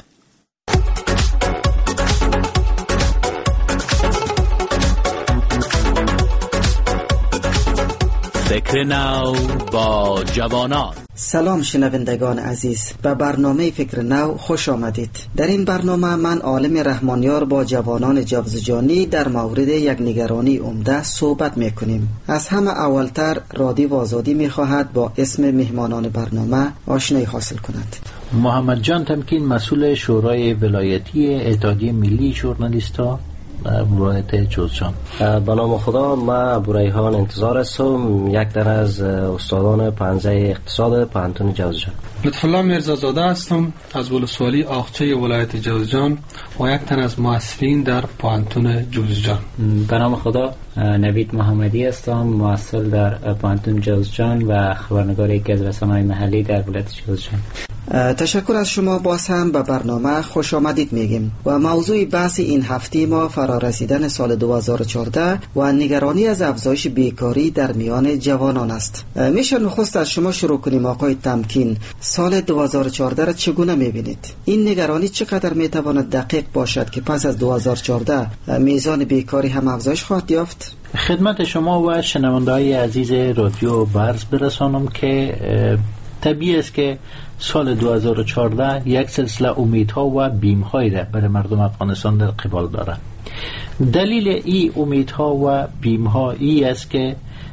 فکر نو با جوانان. سلام شنوندگان عزیز، به برنامه فکر نو خوش آمدید. در این برنامه من عالم رحمانیار با جوانان جوزجانی در مورد یک نگرانی عمده صحبت میکنیم. از همه اولتر رادیو آزادی میخواهد با اسم مهمانان برنامه آشنایی حاصل کند. محمد جان تمکین، مسئول شورای ولایتی اتحادیه ملی ژورنالیست‌ها ولایت جوزجان. به نام خدا، من بریحان انتظار هستم، یک تن از استادان پنجه اقتصاد پانتون جوزجان. لطفالله میرزازاده هستم از ولسوالی آخچه ولایت جوزجان و یک تن از مؤسسین در پانتون جوزجان. به نام خدا، نوید محمدی هستم، مؤسس در پانتون جوزجان و خبرنگار یکی از رسانه‌های محلی در ولایت جوزجان. تشکر از شما. باز هم به برنامه خوش آمدید میگیم و موضوع بحث این هفته ما فرارسیدن سال 2014 و نگرانی از افزایش بیکاری در میان جوانان است. میشه نخست از شما شروع کنیم آقای تمکین. سال 2014 را چگونه میبینید؟ این نگرانی چقدر میتواند دقیق باشد که پس از 2014 میزان بیکاری هم افزایش خواهد یافت؟ خدمت شما و شنونده‌های عزیز رادیو برز برسانم که طبیعی است که سال 2014 یک سلسله امیدها و بیم‌هایی را برای مردم افغانستان در قبال دارد. دلیل این امیدها و بیم‌ها ای است که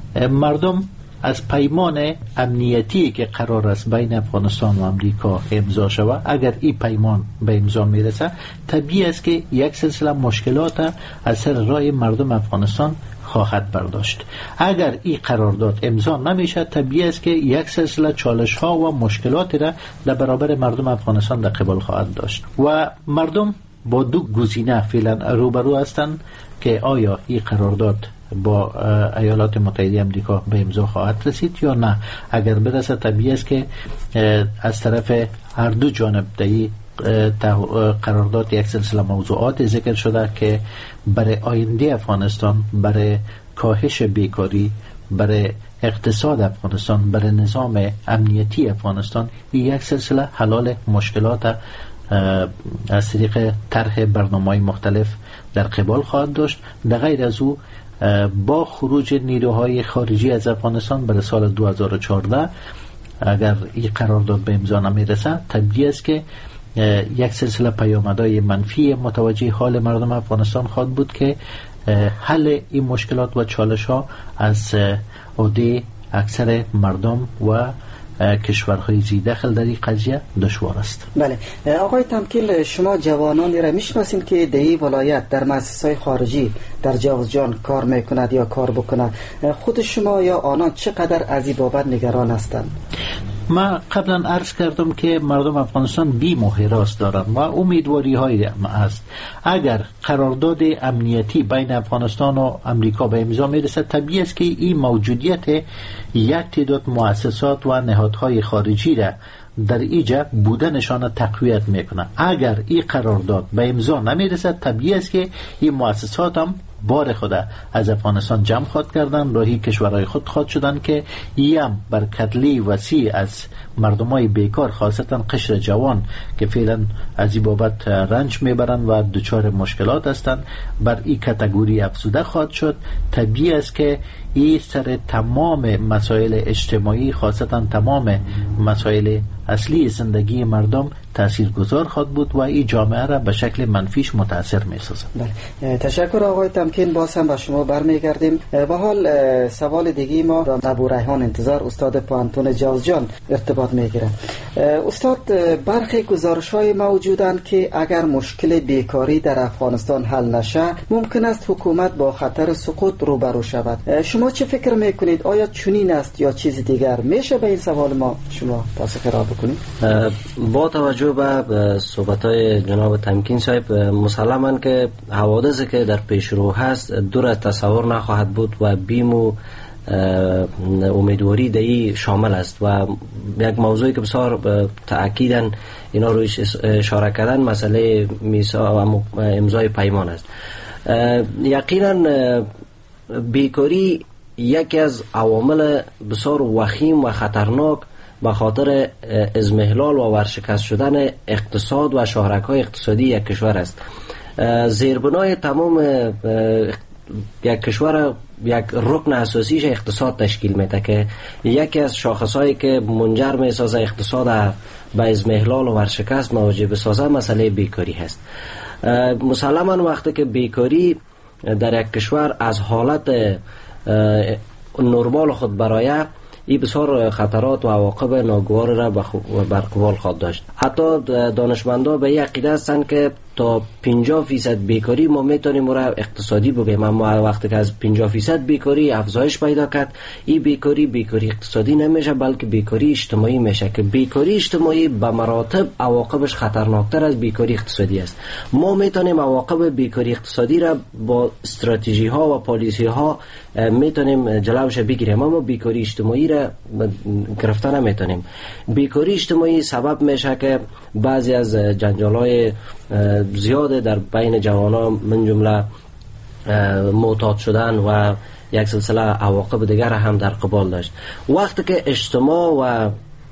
مردم از پیمان امنیتی که قرار است بین افغانستان و امریکا امضا شود، اگر این پیمان به امضا میرسه، طبیعی است که یک سلسله مشکلات از سر راه مردم افغانستان خواهد برداشت. اگر این قرارداد امضا نمیشه، طبیعی است که یک سلسله چالش ها و مشکلاتی را در برابر مردم افغانستان در قبال خواهد داشت و مردم با دو گزینه فعلا روبرو هستند که آیا این قرارداد با ایالات متحده آمریکا به امضا خواهد رسید یا نه. اگر برسه، طبیعی است که از طرف هر دو جانب در قرارداد یک سلسله موضوعات ذکر شده که برای آینده افغانستان، برای کاهش بیکاری، برای اقتصاد افغانستان، برای نظام امنیتی افغانستان یک سلسله حل مشکلات از طریق طرح برنامه‌های مختلف در قبال خواهد داشت. در غیر از او، با خروج نیروهای خارجی از افغانستان برای سال 2014 اگر این قرارداد به امضا نمیرسه، طبیعی است که یک سلسله پیامدهای منفی متوجه حال مردم افغانستان خواهد بود که حل این مشکلات و چالش ها از عهده اکثر مردم و کشورهای زی داخل در این قضیه دشوار است. بله آقای تمکیل، شما جوانانی را میشناسین که در این ولایت در مؤسسه‌های خارجی در جوزجان کار میکند یا کار بکند. خود شما یا آنان چقدر از این بابت نگران هستند؟ من قبلا عرض کردم که مردم افغانستان بیم و حراس دارند و امیدواری هایی هست. اگر قرارداد امنیتی بین افغانستان و امریکا به امضا میرسه، طبیعی است که این موجودیت یک تعداد مؤسسات و نهادهای خارجی را در اینجا بودنشان تقویت میکنه. اگر این قرارداد به امضا نمیرسه، طبیعی است که این مؤسسات هم بار خود از افغانستان جمع خواهد کردن، راهی کشورهای خود خواهد شدن که ایم بر کتله وسیع از مردمای بیکار، خاصتا قشر جوان که فعلا از این بابت رنج میبرن و دچار مشکلات هستند، بر این کاتگوری افزوده خواهد شد. طبیعی است که این سر تمام مسائل اجتماعی، خاصتا تمام مسائل اصلی زندگی مردم تاثیرگذار خواهد بود و این جامعه را به شکل منفیش متاثر می‌سازد. بله، تشکر آقای تمکین. باز هم به شما برمیگردیم. به حال سوال دیگه ما با ابو ریحان انتظار استاد پوهنتون جوزجان ارتباط میگیره. استاد، برخی گزارش‌های موجودند که اگر مشکل بیکاری در افغانستان حل نشه ممکن است حکومت با خطر سقوط روبرو شود. شما چه فکر میکنید؟ آیا چنین است یا چیز دیگر؟ میشه به این سوال ما شما پاسخ را بکنید؟ با توجه به صحبت‌های جناب تمکین صاحب، مسلماً که حوادثی که در پیش رو هست دور از تصور نخواهد بود و بیم و امیدواری دهی شامل است و یک موضوعی که بسیار تأکیداً اینا رویش اشاره کردن مسئله امضای پیمان است. یقیناً بیکاری یکی از عوامل بسیار وخیم و خطرناک به خاطر اضمحلال و ورشکست شدن اقتصاد و شاهرگ‌های اقتصادی یک کشور است. زیربنای تمام یک کشور یک رکن اساسیش اقتصاد تشکیل میده که یکی از شاخصهایی که منجر میسازه اقتصاد به اضمحلال و ورشکست مواجه بسازه مسئله بیکاری هست. مسلماً وقتی که بیکاری در یک کشور از حالت نرمال خود برآید، این بسیار خطرات و عواقب ناگوار را برقبال خواهد داشت. حتی دانشمندان به این عقیده هستند که تا 50% بیکاری ما میتونیم را اقتصادی بگیم، اما وقتی که از 50% بیکاری افزایش پیدا کرد، این بیکاری اقتصادی نمیشه بلکه بیکاری اجتماعی میشه که بیکاری اجتماعی به مراتب عواقبش خطرناکتر از بیکاری اقتصادی است. ما میتونیم عواقب بیکاری اقتصادی را با استراتژی ها و پالیسی ها میتونیم جلوش بگیریم، اما بیکاری اجتماعی را گرفتن نمیتونیم. بیکاری اجتماعی سبب میشه که بعضی از جنجال‌های زیاده در بین جوانان من جمله معتاد شدن و یک سلسله عواقب دیگر هم در قبال داشت. وقتی که اجتماع و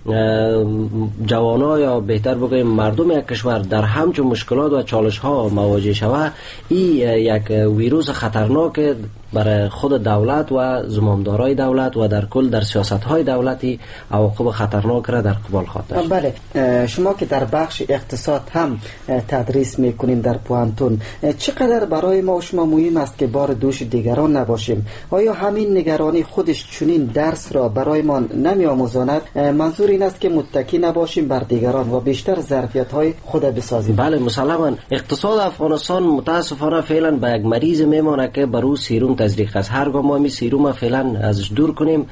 جوانان یا بهتر بگویم مردم یک کشور در همچون مشکلات و چالش ها مواجه شود، این یک ویروس خطرناک برای خود دولت و زمامدارای دولت و در کل در سیاست های دولتی عواقب خطرناک را در قبال خواهد داشت. بله، شما که در بخش اقتصاد هم تدریس میکنین در پوهنتون، چقدر برای ما و شما مهم است که بار دوش دیگران نباشیم؟ آیا همین نگرانی خودش چنین درس را برای ما نمی‌آموزاند؟ منظور این است که متکی نباشیم بر دیگران و بیشتر ظرفیت های خود بسازیم. بله، مسلماً اقتصاد افغانستان متاسفانه فعلا به یک مریض میمونه که بر او سیروم تزریق است. هرگاه ما می سیروم فعلا ازش دور کنیم،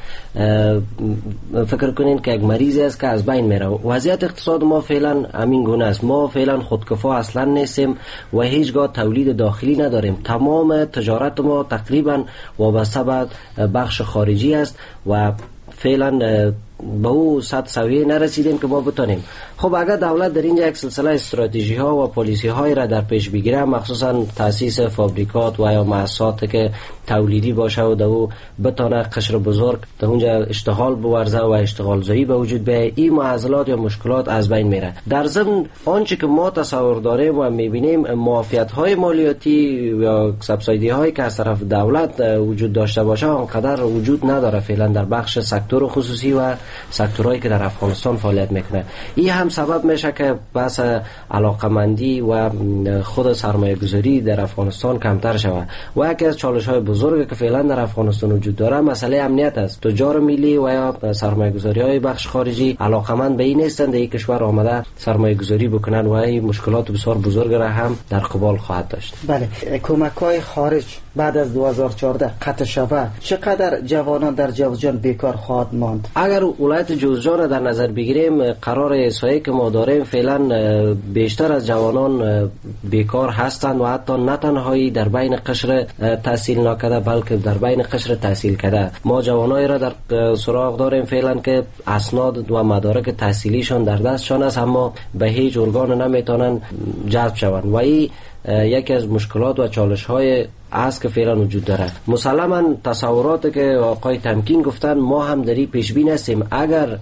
فکر کنین که یک مریضی است که از بین میره. وضعیت اقتصاد ما فعلا همین گونه است. ما فعلا خودکفا اصلا نیستیم و هیچگاه تولید داخلی نداریم. تمام تجارت ما تقریبا وابسته به بخش خارجی است و فعلا به او سطح سویه نرسیدیم که ما بتونیم. خب اگر دولت در اینجا یک سلسله استراتژی ها و پالیسی های را در پیش بگیره، مخصوصا تاسیس فابریکات و یا مؤسساتی که تولیدی باشه و دو بتونه قشر بزرگ در اونجا اشتغال بورزه و اشتغال زایی به وجود بیاید، این معضلات یا مشکلات از بین میره. در ضمن آنچه که ما تصور داریم و میبینیم معافیت های مالیاتی یا سبسایدی هایی که از طرف دولت وجود داشته باشه آنقدر وجود نداره فعلا در بخش سکتور خصوصی و سکتورهایی که در افغانستان فعالیت میکنه. این هم سبب میشه که بحث علاقمندی و خود سرمایه گذاری در افغانستان کمتر شود و یکی از چالش های بزرگی که فعلا در افغانستان وجود داره مسئله امنیت است. تجار ملی و یا سرمایه گذاری های بخش خارجی علاقمند به این نیستند این کشور آمده سرمایه گذاری بکنن و این مشکلات بسیار بزرگ را هم در قبال خواهد داشت. بله، کمک های خارج بعد از 2014 قطع شود، چقدر جوانان در جوزجان بیکار خواهد ماند؟ اگر ولایت جوزجان در نظر بگیریم، قرار احصایی که ما داریم فعلا بیشتر از جوانان بیکار هستند و حتی نه تنهایی در بین قشر تحصیل ناکرده بلکه در بین قشر تحصیل کرده. ما جوانایی را در سراغ داریم فعلا که اسناد و مدارک تحصیلیشان در دستشان است اما به هیچ ارگان نمیتونن جذب شوند و این یکی از مشکلات و چالش های است که فعلا وجود داره. مسلما تصورات که آقای تمکین گفتن ما هم داری پیش بین هستیم. اگر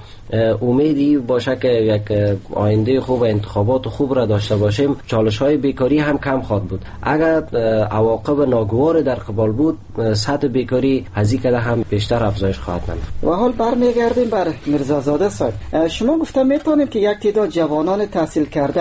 امیدی باشه که یک آینده خوب و انتخابات خوب را داشته باشیم، چالش های بیکاری هم کم خواهد بود. اگر عواقب ناگوار در قبال بود، سطح بیکاری از این کده هم بیشتر افزایش خواهد نمود. و حال برمیگردیم بر میرزازاده صاحب. شما گفتم میتونیم که یک تعداد جوانان تحصیل کرده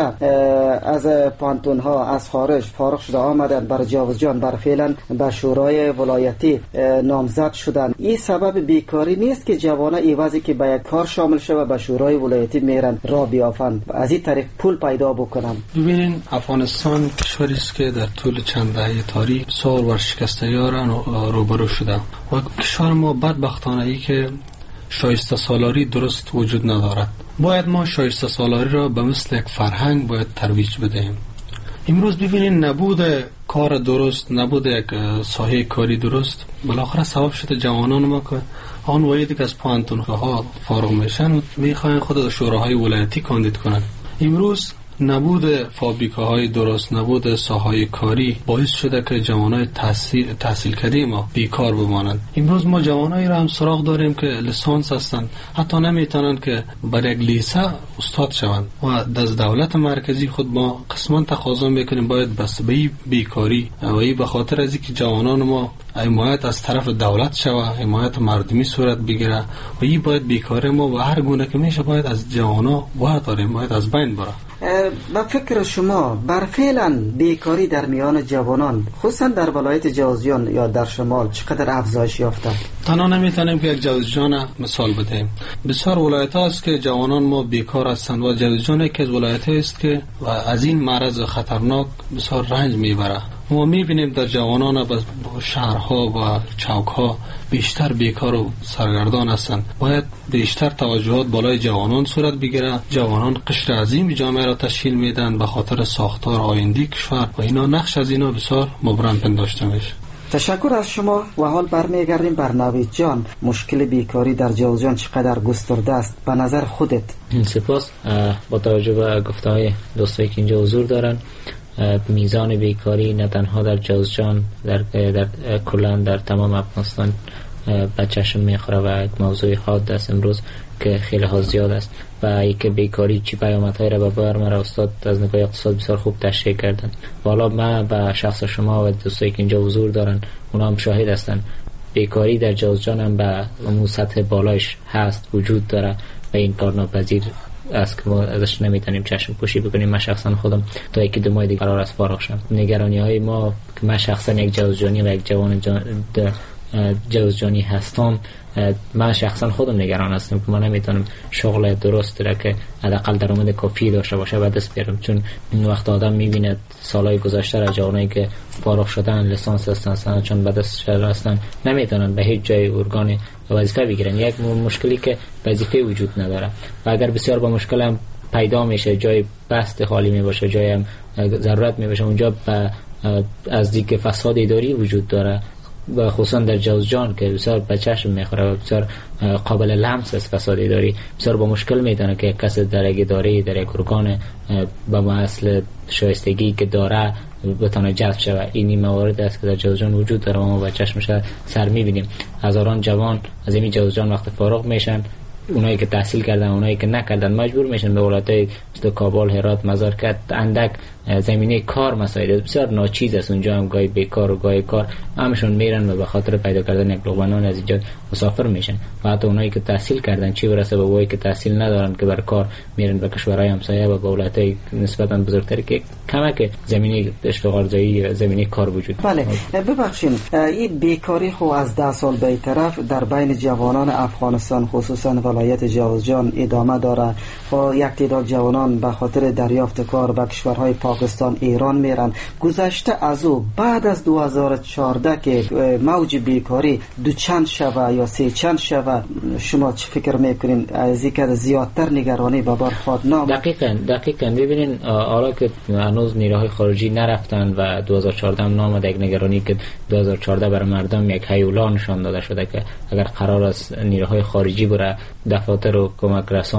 از پانتون ها از خارج فارغ شده آمدن بر جاوزجان، بر فعلا به شورای ولایتی نامزد شدن. این سبب بیکاری نیست که جوانان ایوازی که به یک کار شامل شوه به شورای ولایتی میرن را بیافن، از این طریق پول پیدا بکنن؟ ببینین افغانستان کشوری است که در طول چند دهه تاریخ بسیار ورشکستگی را روبرو شده و کشور ما بدبختانه ای که شایسته سالاری درست وجود ندارد. باید ما شایسته سالاری را به مثل یک فرهنگ باید ترویج بدهیم. امروز ببینین نبود کار درست، نبود یک ساحه کاری درست بالاخره سبب شده جوانان ما که آن وایدی که از پانتونها فارغ میشن میخواین خود از شوراهای ولایتی کاندید کنن. امروز نبود فابریکاهای درست، نبود ساحه کاری باعث شده که جوانای تحصیل کرده ما بیکار بمانند. امروز ما جوانایی را هم سراغ داریم که لیسانس هستند، حتی نمیتونن که بر یک لیسه استاد شوند و از دولت مرکزی خود ما قسمان تقاضا میکنیم باید بس به بیکاری و به خاطر از اینکه جوانان ما حمایت از طرف دولت شوه، حمایت مردمی صورت بگیره و این باید بیکاری ما و هر گونه که میشه باید از جوانا ورداریم، باید از بین بره. با فکر شما بر فعلا بیکاری در میان جوانان خصوصا در ولایت جوزجان یا در شمال چقدر افزایش یافته؟ تنها نمیتونیم که یک جوزجان مثال بدهیم. بسیار ولایت ها است که جوانان ما بیکار هستند و جوزجان یکی از ولایت است که و از این مرض خطرناک بسیار رنج میبره. ما میبینیم در جوانان شهرها و چوکها بیشتر بیکار و سرگردان هستند. باید بیشتر توجهات بالای جوانان صورت بگیره. جوانان قشر عظیم جامعه را تشکیل میدن به خاطر ساختار آینده کشور و اینا نقش از اینا بسیار مبرم پنداشته میشه. تشکر از شما. و حال برمیگردیم بر نوید جان. مشکل بیکاری در جوزجان چقدر گسترده است به نظر خودت؟ سپاس. با توجه به گفته‌های دوستایی که اینجا حضور دارن، میزان بیکاری نه تنها در جوزجان در کلا در تمام افغانستان به چشم میخوره و یک موضوع خاص است امروز که خیلی ها زیاد است و اینکه بیکاری چی پیامدهای را به بار میاره. استاد از نگاه اقتصاد بسیار خوب تشریح کردن. والا من و شخص شما و دوستایی که اینجا حضور دارن اونا هم شاهد هستن. بیکاری در جوزجان هم به اون سطح بالایش هست، وجود داره و این کار ناپذیر است که ما ازش نمیتونیم چشم پوشی بکنیم. من شخصا خودم تا یکی دو ماه دیگه قرار است فارغ شم. نگرانی های ما که من شخصا یک جوزجانی و یک جوان جوزجانی هستم، من شخصا خودم نگران هستم که من نمیتونم شغل درست را که حداقل درآمد کافی داشته باشه به دست بیارم. چون این وقت آدم میبینه سالهای گذشته را جوانایی که فارغ شدن لیسانس هستن چون به دست شده هستن نمیتونن به هیچ جای ارگان وظیفه بگیرن. یک مشکلی که وظیفه وجود نداره و اگر بسیار با مشکل هم پیدا میشه، جای بست خالی میباشه، جای هم ضرورت میباشه، اونجا از دیگه فساد اداری وجود داره و خصوصا در جوزجان که بسیار به چشم میخوره و بسیار قابل لمس است فساد اداری. بسیار با مشکل میتونه که کسی در یک اداره در یک ارگان با اصل شایستگی که داره بتونه جذب شود. این موارد است که در جوزجان وجود داره و ما با چشمش سر میبینیم. هزاران جوان از این جوزجان وقت فارغ میشن، اونایی که تحصیل کردن اونایی که نکردن مجبور میشن به ولایت‌های مثل کابل، هرات، مزارکت اندک زمینه کار مسائل بسیار ناچیز است. اونجا هم گاهی بیکار و گاهی کار همشون میرن و به خاطر پیدا کردن یک لقمه نان از اینجا مسافر میشن. و حتی اونایی که تحصیل کردن چی برسه به اونایی که تحصیل ندارن که بر کار میرن به کشورهای همسایه و به ولایت‌های نسبتاً بزرگتری که کمک زمینه اشتغالزایی زمینه کار وجود. بله ببخشید این بیکاری خو از 10 سال به طرف در بین جوانان افغانستان خصوصا ولایت جوزجان ادامه داره و یک تعداد جوانان به خاطر دریافت کار به کشورهای پاکستان، ایران میرن. گذشته از او بعد از 2014 که موج بیکاری دو چند شوه یا سه چند شوه، شما چه فکر میکنین از اینکه زیادتر نگرانی به بار خواهد نام؟ دقیقاً ببینین حالا که هنوز نیروهای خارجی نرفتن و 2014 هم نامد یک نگرانی که 2014 برای مردم یک هیولا نشان داده شده که اگر قرار است نیروهای خارجی بره دفاتر و کمک رسان و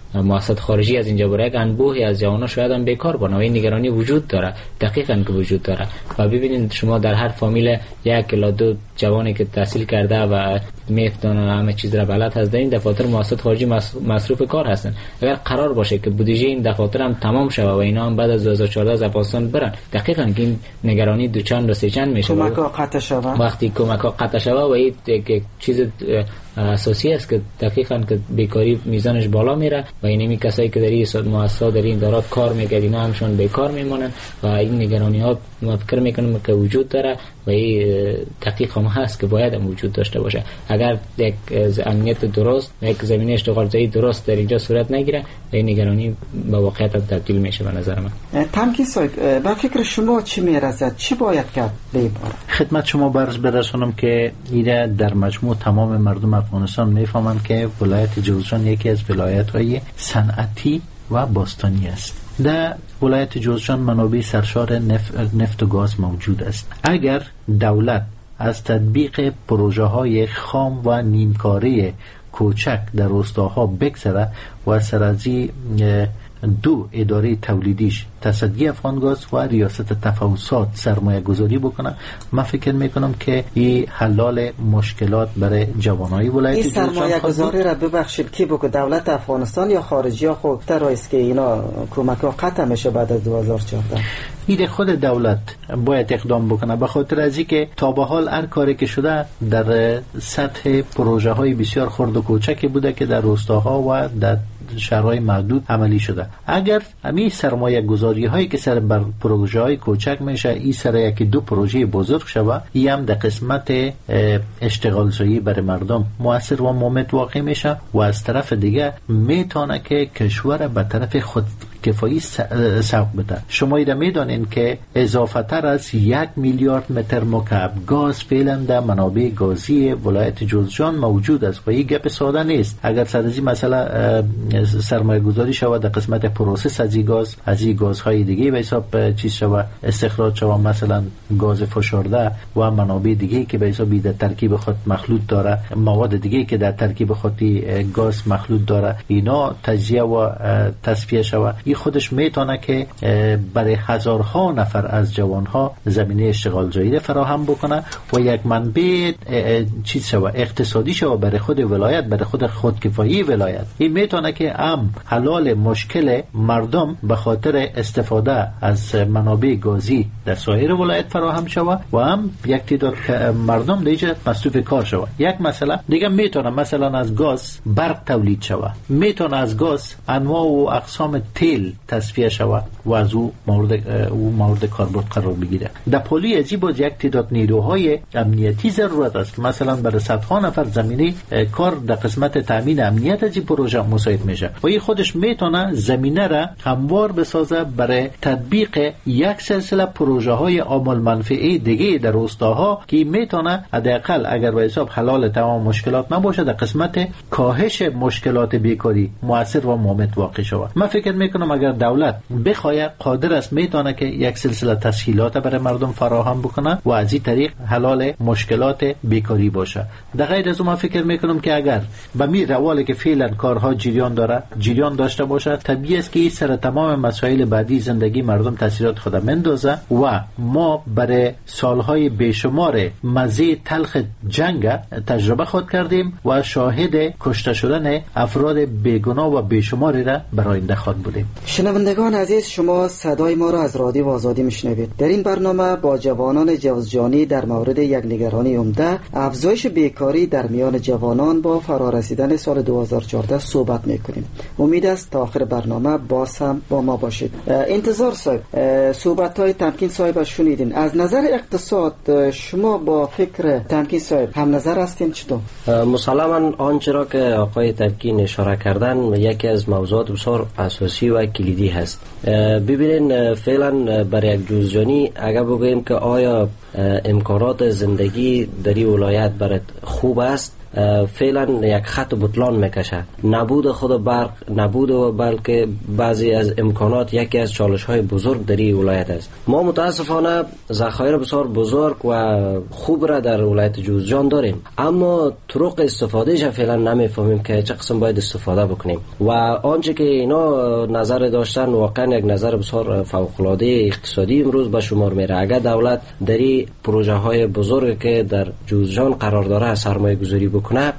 مؤسسات خارجی از اینجا بره، یک انبوهی از جوانان شاید هم بیکار بانه و این نگرانی وجود داره، دقیقاً که وجود داره. و ببینید شما در هر فامیل یک الا دو جوانی که تحصیل کرده و میفدانه همه چیز را بلد هست، در این دفاتر مؤسسات خارجی مصروف کار هستن. اگر قرار باشه که بودجه این دفاتر هم تمام شود و اینا هم بعد از 2014 از افغانستان برن، دقیقاً که این نگرانی دو چند و سه چند میشه. کمک‌ها قطع شود. وقتی کمک‌ها قطع شود و این یک چیز اساسی است که دقیقاً که بیکاری میزانش بالا میره و اینمی کسایی که در این مؤسسات در این ادارات کار میکنن اینا همشون بیکار میمونن و این نگرانی ها ما فکر میکنم که وجود داره و این دقیق هم هست که باید هم وجود داشته باشه. اگر یک امنیت درست، یک زمینه اشتغالزایی درست در اینجا صورت نگیره، این نگرانی به واقعیت تبدیل میشه به نظر من. تمکین صاحب، با فکر شما چی میرسد؟ چی باید کرد به این باره؟ خدمت شما عرض برسونم که ایره در مجموع تمام مردم افغانستان میفهمند که ولایت جوزجان یکی از ولایت‌های صنعتی و باستانی است. در ولایت جوزجان منابع سرشار نفت و گاز موجود است. اگر دولت از تطبیق پروژه های خام و نیمکاری کوچک در روستاها بگذره و سرازی دو اداره تولیدیش تصدی افغانگاز و ریاست تفاوضات سرمایه گذاری بکنه، من فکر میکنم که این حلال مشکلات برای جوانای ولایت جوزجان. این سرمایه گذاری را ببخشید کی بکنه، دولت افغانستان یا خارجی ها خود ترایست که اینا کمک ها قطع میشه بعد از 2014؟ این خود دولت باید اقدام بکنه، به خاطر از اینکه تا به حال هر کاری که شده در سطح پروژه های بسیار خرد و کوچکی بوده که در روستاها و در شهرهای محدود عملی شده. اگر همین سرمایه گذاری هایی که سر بر پروژه های کوچک میشه، این سر یکی دو پروژه بزرگ شوه، این هم در قسمت اشتغالزایی برای مردم مؤثر و مهمت واقع میشه و از طرف دیگه میتونه که کشور به طرف خود کفایی سوق بده. شما ایده میدانین که اضافه تر از 1 میلیارد متر مکعب گاز فعلا در منابع گازی ولایت جوزجان موجود است و این گپ ساده نیست. اگر سرزی مثلا سرمایه گذاری شود در قسمت پروسس از این گازهای دیگه به حساب چیز شود استخراج شود، مثلا گاز فشرده و منابع دیگه که به حساب در ترکیب خود مخلوط داره، مواد دیگه که در ترکیب خودی گاز مخلوط داره، اینا تجزیه و تصفیه شود. این خودش میتونه که برای هزارها نفر از جوانها زمینه اشتغالزایی فراهم بکنه و یک منبع چیز شود اقتصادی شود برای خود ولایت، برای خودکفایی ولایت. این میتونه که هم حلال مشکل مردم به خاطر استفاده از منابع گازی در سایر ولایت فراهم شود و هم یک تعداد مردم دیگه مصروف کار شود. یک مسئله دیگه میتونه مثلا از گاز برق تولید شود، میتونه از گاز انواع و اقسام تیل تصفیه شود و از او مورد کاربرد قرار بگیره. در پلی ازی باز یک تعداد نیروهای امنیتی ضرورت است که مثلا برای صدها نفر زمینه کار در قسمت تامین امنیت از این پروژه مساعد میشه و این خودش میتونه زمینه را هموار بسازه برای تطبیق یک سلسله پروژه های عامل منفعی دیگه در روستاها که میتونه حداقل اگر به حساب حلال تمام مشکلات نباشه در قسمت کاهش مشکلات بیکاری مؤثر و مهمت واقع شود. من فکر میکنم اگر دولت بخواد قادر است میتونه که یک سلسله تسهیلات برای مردم فراهم بکنه و از این طریق حلال مشکلات بیکاری باشه. در غیر از اون من فکر میکنم که اگر به می روالی که فعلا کارها جریان داشته باشه، طبیعی است که سر تمام مسائل بعدی زندگی مردم تاثیرات خود مندازه و ما برای سالهای بیشمار مزه تلخ جنگ تجربه خود کردیم و شاهد کشته شدن افراد بیگناه و بیشماری را برای آینده خواهد بودیم. شنوندگان عزیز، شما صدای ما را از رادیو آزادی میشنوید. در این برنامه با جوانان جوزجانی در مورد یک نگرانی عمده، افزایش بیکاری در میان جوانان با فرارسیدن سال 2014 صحبت میکنیم. امید است تا آخر برنامه باز هم با ما باشید. انتظار صاحب، صحبت های تمکین صاحب شنیدین. از نظر اقتصاد شما با فکر تمکین صاحب هم نظر هستین چطور؟ مسلما آنچه را که آقای تمکین اشاره کردن یکی از موضوعات بسیار اساسی و کلیدی هست. ببینین فعلا برای یک جوزجانی اگر بگوییم که آیا امکانات زندگی در این ولایت برای خوب است، فعلا یک خط بطلان میکشه. نبود خود برق، نبود و بلکه بعضی از امکانات یکی از چالش‌های بزرگ در این ولایت است. ما متاسفانه ذخایر بسیار بزرگ و خوب را در ولایت جوزجان داریم، اما طرق استفادهش فعلا نمیفهمیم که چه قسم باید استفاده بکنیم و آنچه که اینا نظر داشتن واقعا یک نظر بسیار فوق‌العاده اقتصادی امروز به شمار میره. اگر دولت در این پروژه های بزرگ که در جوزجان قرار داره سرمایه گذاری بکنه،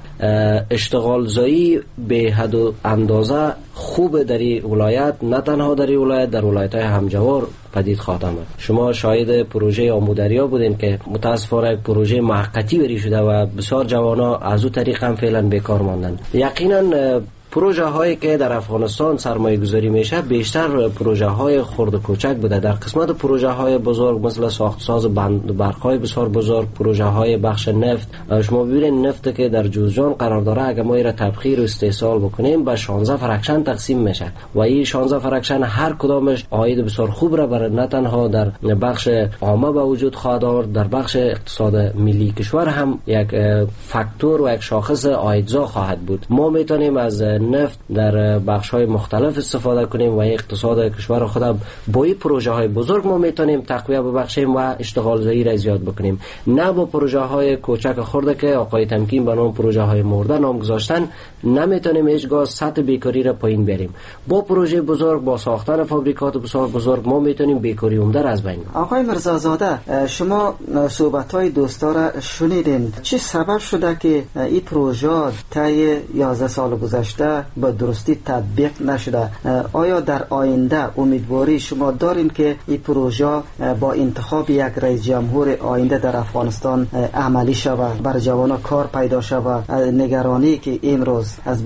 اشتغال زایی به حد و اندازه خوب در این ولایت، نه تنها در این ولایت، در ولایت های همجوار پدید خواهد آمد. شما شاهد پروژه آمودریا بودین که متاسفانه یک پروژه موقتی بری شده و بسیار جوانا از او طریق هم فعلا بیکار ماندن. یقینا پروژه هایی که در افغانستان سرمایه گذاری میشه بیشتر پروژه های خرد و کوچک بوده. در قسمت پروژه های بزرگ مثل ساخت ساز برق های بسیار بزرگ، پروژه های بخش نفت، شما ببینید نفت که در جوزجان قرار داره اگر ما را تبخیر و استحصال بکنیم به 16 فرکشن تقسیم میشه و این 16 فرکشن هر کدامش عاید بسیار خوب را برای نه تنها در بخش عامه به وجود خواهد آورد، در بخش اقتصاد ملی کشور هم یک فاکتور و یک شاخص عایدزا خواهد بود. ما میتونیم از نفت در بخش‌های مختلف استفاده کنیم و اقتصاد کشور خود با این پروژه‌های بزرگ ما میتونیم تقویت ببخشیم و اشتغال زایی را زیاد بکنیم، نه با پروژه‌های کوچک خرده که آقای تمکین به نام پروژه‌های مرده نام گذاشتن. نمیتونیم هیچگاه سطح بیکاری را پایین بریم. با پروژه بزرگ، با ساختن فابریکات بسیار بزرگ ما میتونیم بیکاری عمده را از بین ببریم. آقای مرزازاده، شما صحبت‌های دوستا را شنیدین. چه سبب شده که این پروژه طی 11 سال گذشته به درستی تطبیق نشده؟ آیا در آینده امیدواری شما دارین که این پروژه با انتخاب یک رئیس جمهور آینده در افغانستان عملی شود، بر جوانان کار پیدا شود؟ نگرانی که امروز از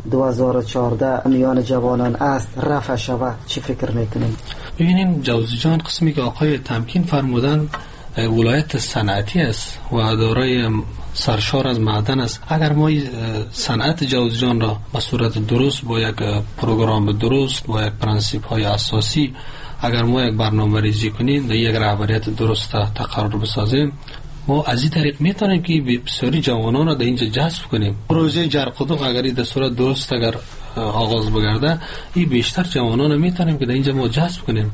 2014 میان جوانان است رفع شود، چی فکر میکنین؟ ببینین جوزجان قسمی که آقای تمکین فرمودن ولایت صنعتی است و دارای سرشار از معدن است. اگر ما صنعت جوزجان را به صورت درست با یک پروگرام درست با یک پرنسیپ های اساسی اگر ما یک برنامه ریزی کنیم و یک رهبریت درست تقرر بسازیم، ما از این طریق میتونیم که بسیاری جوانان را در اینجا جذب کنیم. پروژه جرقدوق اگر در صورت درست اگر آغاز بگرده، این بیشتر جوانان را میتونیم که در اینجا ما جذب کنیم.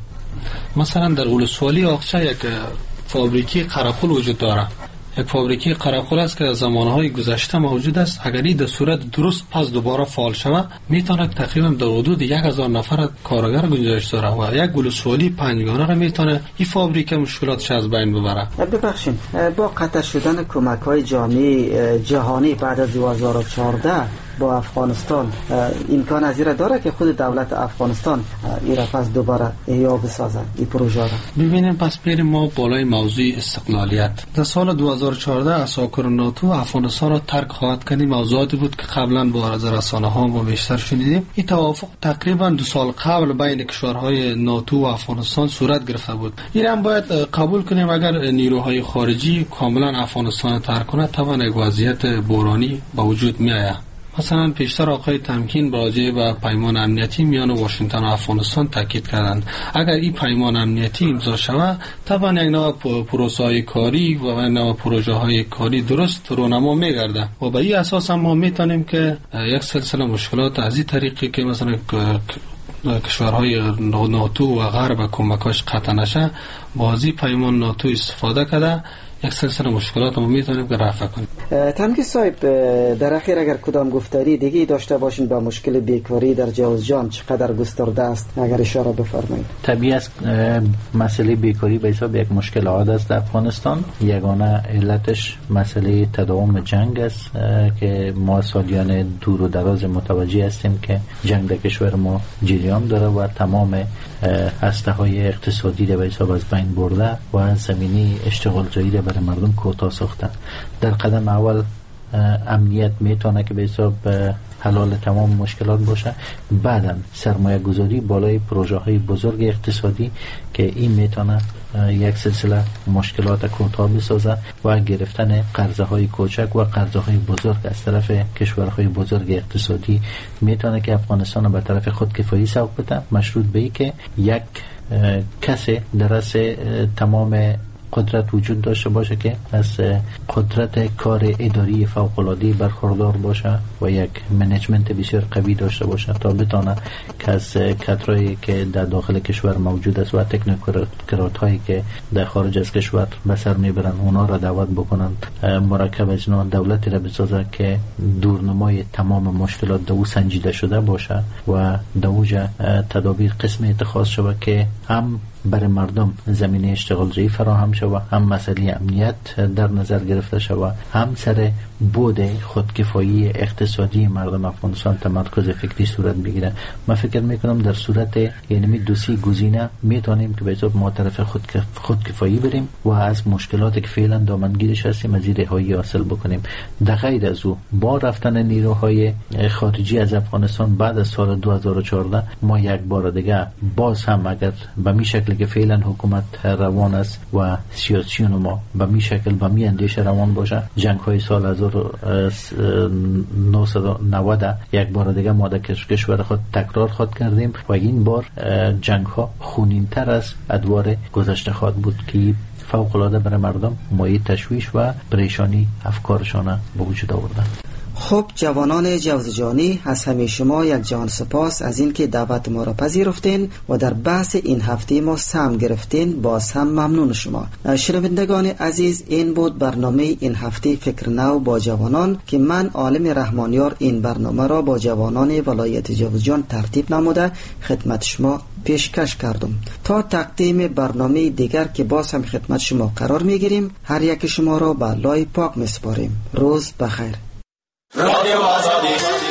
مثلا در ولسوالی آخچه یک فابریکی قرقل وجود داره. یک فابریکی قرقل است که از زمانهای گذشته موجود است. اگر این در صورت درست پس دوباره فعال شود، میتونه تقریبا در حدود 1000 نفر کارگر گنجایش داره و یک ولسوالی پنجگانه را میتونه این فابریکه مشکلاتش از بین ببره. ببخشید، با قطع شدن کمک‌های جهانی بعد از 2014 با افغانستان امکان از این داره که خود دولت افغانستان این را پس دوباره احیا بسازد این پروژه را؟ ببینیم پس بریم ما بالای موضوع استقلالیت. در سال 2014 اساکر ناتو افغانستان را ترک خواهد کنی موضوعاتی بود که قبلا با رسانه ها ما بیشتر شنیدیم. این توافق تقریبا 2 سال قبل بین کشورهای ناتو و افغانستان صورت گرفته بود. این هم باید قبول کنیم اگر نیروهای خارجی کاملا افغانستان ترک کنند طبعا یک وضعیت بحرانی به وجود می آید. مثلا پیشتر آقای تمکین راجع به پیمان امنیتی میان واشنگتن و افغانستان تاکید کردند. اگر این پیمان امنیتی امضا شود، طبعا یک نوع پروسه‌های کاری و نوع پروژه‌های کاری درست رونما می‌گرده و به این اساس هم ما می‌تونیم که یک سلسله مشکلات از این طریقی که مثلا کشورهای ناتو و غرب کمکاش قطع نشه، بازی پیمان ناتو استفاده کرده یک سلسله مشکلات ما میتونیم که رفع کنیم. تمکین صاحب، در اخیر اگر کدام گفتاری دیگه داشته باشین با مشکل بیکاری در جوزجان چقدر گسترده است اگر اشاره بفرمایید؟ طبیعی است مسئله بیکاری به حساب یک مشکل عادی است در افغانستان. یگانه علتش مسئله تداوم جنگ است که ما سالیان دور و دراز متوجه هستیم که جنگ در کشور ما جریان داره و تمام هسته‌های اقتصادی را به حساب از بین برده و زمینه اشتغال زایی را برای مردم کوتاه ساختن. در قدم اول امنیت میتونه که به حساب حلال تمام مشکلات باشه، بعداً سرمایه گذاری بالای پروژه های بزرگ اقتصادی که این میتونه یک سلسله مشکلات کوتاه بسازه و گرفتن قرضه های کوچک و قرضه های بزرگ از طرف کشورهای بزرگ اقتصادی میتونه که افغانستان به طرف خودکفایی سوق بده، مشروط به این که یک کسی در رأس تمام قدرت وجود داشته باشه که از قدرت کار اداری فوق‌العاده برخوردار باشه و یک منیجمنت بسیار قوی داشته باشه تا بتونه که از کادرایی که در داخل کشور موجود است و تکنوکرات هایی که در خارج از کشور به سر میبرن اونا را دعوت بکنن مرکب از اینا دولتی را بسازه که دورنمای تمام مشکلات دو سنجیده شده باشه و دوجه تدابیر قسم اتخاذ شود که هم برای مردم زمینه اشتغال‌جویی فراهم شود، هم مسئله امنیت در نظر گرفته شود، هم سر بود خودکفایی اقتصادی مردم افغانستان تمرکز فکری صورت بگیره. من فکر میکنم در صورت یعنی دوسی گزینه میتونیم که به حساب ما طرف خودکفایی بریم و از مشکلاتی که فعلا دامنگیرش هستیم از رهایی حاصل بکنیم. در غیر از او با رفتن نیروهای خارجی از افغانستان بعد از سال 2014 ما یک بار دیگه باز هم اگر به می شکل که فعلا حکومت روان است و سیاسیون ما به می شکل به می اندیشه روان باشه، جنگ های سال 1990 یک بار دیگه ما در کشور خود تکرار خود کردیم و این بار جنگ ها خونین تر از ادوار گذشته خواهد بود که فوق العاده برای مردم مایه تشویش و پریشانی افکارشان به وجود آورده. خب جوانان جوزجانی، از همه شما یک جهان سپاس از اینکه دعوت ما را پذیرفتین و در بحث این هفته ما سهم گرفتین. باز هم ممنون شما. شنوندگان عزیز، این بود برنامه این هفته فکر نو با جوانان که من عالم رحمانیار این برنامه را با جوانان ولایت جوزجان ترتیب نموده خدمت شما پیشکش کردم. تا تقدیم برنامه دیگر که باز هم خدمت شما قرار میگیریم، هر یک شما را به لای پاک میسپاریم. روز بخیر. رادیو آزادی